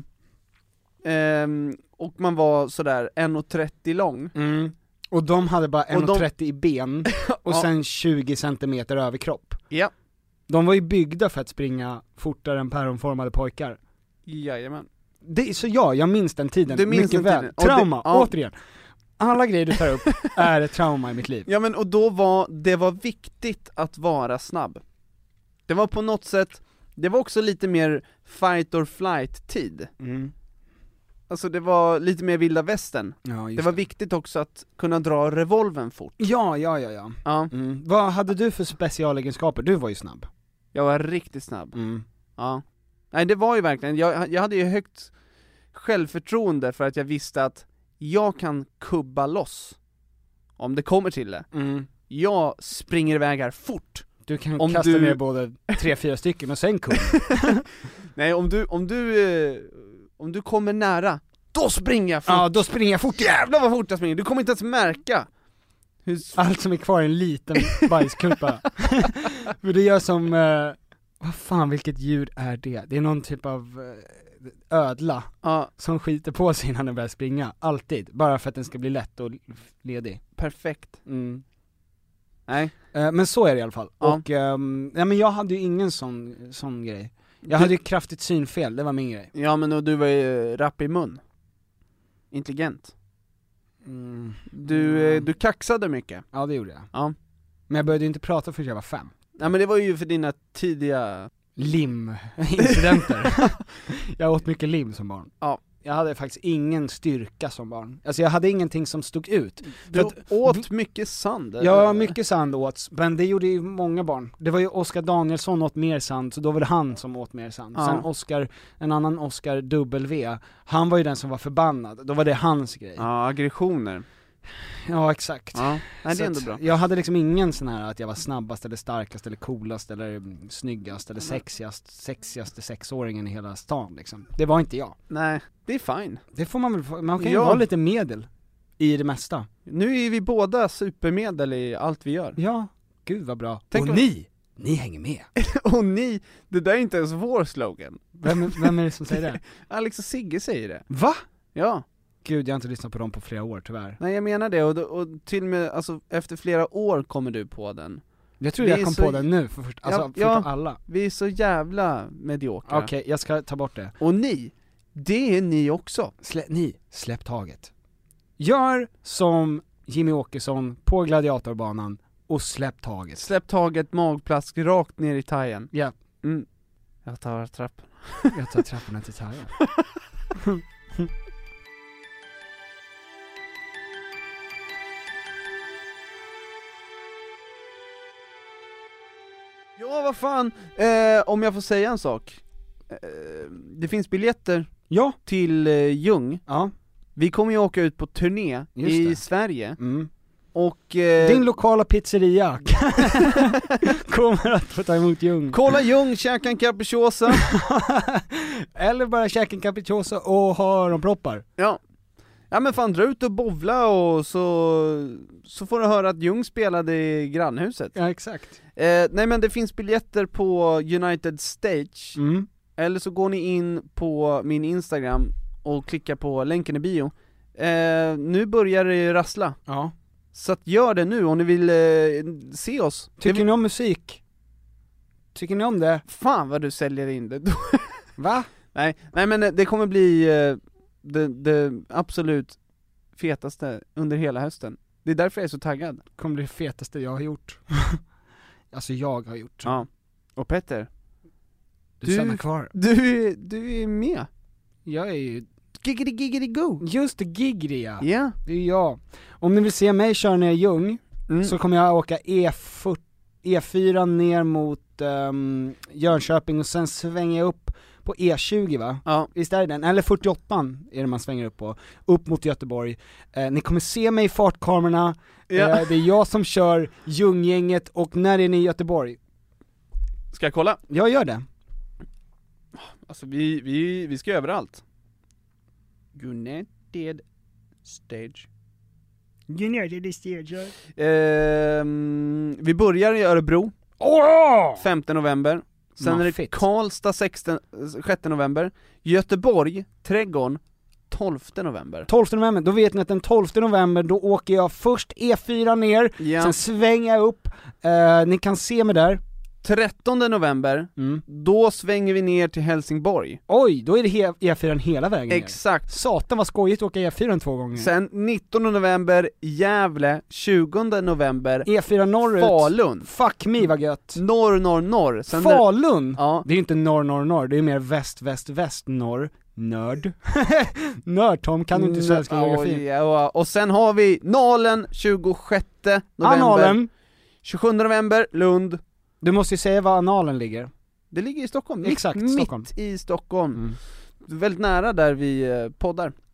Um, och man var sådär en trettio lång. Mm. Och de hade bara en de... trettio i ben och ja. sen tjugo centimeter överkropp. Ja. De var ju byggda för att springa fortare än päronformade pojkar. Jajamän. Det, så ja, jag minns den tiden du minns mycket den väl. Tiden. Trauma, det, ja. återigen. Alla grejer du tar upp är ett trauma i mitt liv. Ja men och då var, det var viktigt att vara snabb. Det var på något sätt, det var också lite mer fight or flight tid. Mm. Alltså det var lite mer vilda västern. Ja, det var det. viktigt också att kunna dra revolven fort. Ja, ja, ja, ja. Ja. Mm. Vad hade du för specialegenskaper? Du var ju snabb. Jag var riktigt snabb. Mm. Ja. Nej det var ju verkligen, jag, jag hade ju högt självförtroende för att jag visste att jag kan kubba loss om det kommer till det. Mm. Jag springer iväg här fort. Du kan om kasta du... ner både tre, fyra stycken och sen kubb. Nej, om du, om du, eh, om du kommer nära, då springer jag fort. Ja, då springer jag fort. Jävlar vad fort jag springer, du kommer inte ens märka hur... Allt som är kvar är en liten bajsklumpa. För det gör som, eh, vad fan, vilket djur är det? Det är någon typ av eh, ödla ja. som skiter på sig innan den börjar springa. Alltid, bara för att den ska bli lätt och ledig. Perfekt. Mm. Nej. Eh, men så är det i alla fall. Ja. Och, ehm, ja, men jag hade ju ingen sån, sån grej. Jag du... hade ju kraftigt synfel, det var min grej. Ja, men då, du var ju rapp i mun. Intelligent. Mm. Du, mm. du kaxade mycket. Ja, det gjorde jag. Ja. Men jag började inte prata förrän jag var fem. Nej, men det var ju för dina tidiga lim-incidenter. Jag åt mycket lim som barn. Ja. Jag hade faktiskt ingen styrka som barn. Alltså jag hade ingenting som stod ut. Du att, åt mycket sand? Eller? Ja, mycket sand åt. Men det gjorde ju många barn. Det var ju Oskar Danielsson åt mer sand, så då var det han som åt mer sand. Ja. Sen Oskar, en annan Oskar W, han var ju den som var förbannad. Då var det hans grej. Ja, aggressioner. Ja, exakt. Ja, nej, det är ändå att bra. Jag hade liksom ingen sån här att jag var snabbast eller starkast eller coolast eller mm, snyggast eller sexigast, sexigaste sexåringen i hela stan liksom. Det var inte jag. Nej, det är fine. Det får man väl få, man kan ju Ja. vara lite medel i det mesta. Nu är vi båda supermedel i allt vi gör. Ja, gud vad bra. Tänk och om... ni, ni hänger med. Och ni, det där är inte ens vår slogan. Vem, vem är det som säger det? Alex och Sigge säger det. Va? Ja. Gud, jag har inte lyssnat på dem på flera år tyvärr. Nej, jag menar det, och, och till och med, alltså, efter flera år kommer du på den. Jag tror vi jag kom så... på den nu för först, alltså ja, för ja, alla. Vi är så jävla mediokra. Okej, okay, jag ska ta bort det. Och ni, det är ni också. Slä, ni, släpp taget. Gör som Jimmy Åkesson på gladiatorbanan och släpp taget. Släpp taget, magplask, rakt ner i tajen. Ja. Mm. Jag tar trappan. Jag tar trapporna till tajen. Ja, vad fan, eh, om jag får säga en sak. Eh, det finns biljetter ja. till eh, Ljung. Ja. Vi kommer ju åka ut på turné Just i det. Sverige. Mm. Och eh, din lokala pizzeria kommer att få ta emot Ljung. Kolla Ljung, käka en capricciosa. Eller bara käka en capricciosa och ha de proppar. Ja. Ja, men fan, dra ut och bovla och så så får du höra att Ljung spelade i grannhuset. Ja, exakt. Eh, nej, men det finns biljetter på United Stage. Mm. Eller så går ni in på min Instagram och klickar på länken i bio. Eh, nu börjar det rassla. Ja. Så att gör det nu om ni vill eh, se oss. Tycker ni om musik? Tycker ni om det? Fan vad du säljer in det. Va? Nej, nej, men det kommer bli eh, det, det absolut fetaste under hela hösten. Det är därför jag är så taggad. Det kommer bli det fetaste jag har gjort. Alltså jag har gjort. Ja. Och Petter, Du, du stannar kvar. Du, du är med. Jag är ju giggity giggity go. Just det, giggity ja. Ja. Yeah. Det är jag. Om ni vill se mig köra ner Ljung, mm. så kommer jag åka E fyrtio, E fyra ner mot um, Jönköping och sen svänger jag upp på E tjugo va? Ja. Visst är det den? Eller fyrtioåtta är det man svänger upp på. Upp mot Göteborg. Eh, ni kommer se mig i fartkamerorna. Ja. Eh, det är jag som kör Ljunggänget och när är ni i Göteborg? Ska jag kolla? Jag gör det. Alltså vi, vi, vi ska överallt. United Stage. United Stage. Ehm, vi börjar i Örebro. Oh! femte november. Sen Maffigt. är det Karlstad sextonde, sjätte november. Göteborg, Trädgården, tolfte november. tolfte november, då vet ni att den tolfte november då åker jag först E fyra ner, ja. Sen svänger jag upp, eh, ni kan se mig där. trettonde november, mm. då svänger vi ner till Helsingborg. Oj, då är det he- E fyra hela vägen ner. Exakt. Satan vad skojigt att åka E fyra två gånger. Sen nittonde november, Gävle, tjugonde november, E fyra norrut. Falun. Fuck me vad gött. Norr, norr, norr. Sen Falun? Där... Ja. Det är ju inte norr, norr, norr, det är mer väst, väst, väst, norr. Nörd. Nörd, Tom, kan du inte svenska geografi? Oh, ja. Och sen har vi Nalen, tjugosjätte november. Analen. tjugosjunde november, Lund. Du måste ju säga var Analen ligger. Det ligger i Stockholm. Exakt, mitt, Stockholm. Mitt i Stockholm. Mm. Väldigt nära där vi eh, poddar. Mm.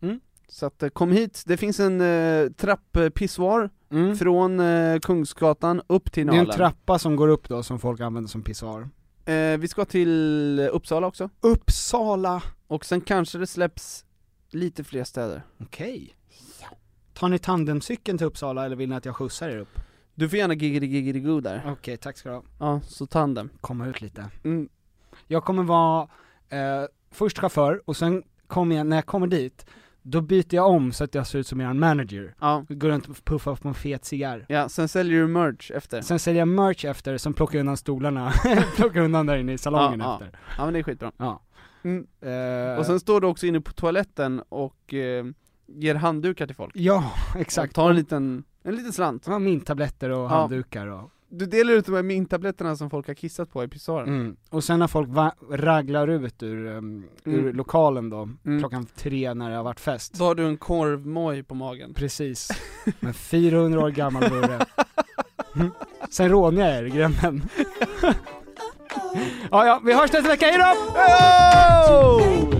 Så att, kom hit, det finns en eh, trapppissoar Mm. från eh, Kungsgatan upp till Det är Nalen. en trappa som går upp då, som folk använder som pissoar. eh, Vi ska till Uppsala också. Uppsala! Och sen kanske det släpps lite fler städer. Okej. Tar ni tandemcykeln till Uppsala eller vill ni att jag skjutsar er upp? Du får gärna giggity giggity go där. Okej, okay, tack ska du ha. Ja, så tandem. Komma ut lite. Mm. Jag kommer vara eh, först chaufför och sen kommer jag, när jag kommer dit, då byter jag om så att jag ser ut som en manager. Ja. Går runt och puffar på en fet cigarr. Ja, sen säljer du merch efter. Sen säljer jag merch efter, som plockar undan stolarna. Plockar undan där inne i salongen ja, efter. Ja. ja, men det är skitbra. Ja. Mm. Uh, och sen står du också inne på toaletten och eh, ger handdukar till folk. Ja, exakt. Och tar en liten, en liten slant. Ja, mintabletter och ja. handdukar och... Du delar ut de här mintabletterna som folk har kissat på i pissoaren. Mm. Och sen när folk va- raglar ut ur, um, ur mm. lokalen då, mm. klockan tre när det har varit fest. Då har du en korvmoj på magen. Precis. Med fyrahundra år gammal burre. Sen rånar jag er, grännen. Ja, ja, vi hörs nästa vecka, hejdå! Oh!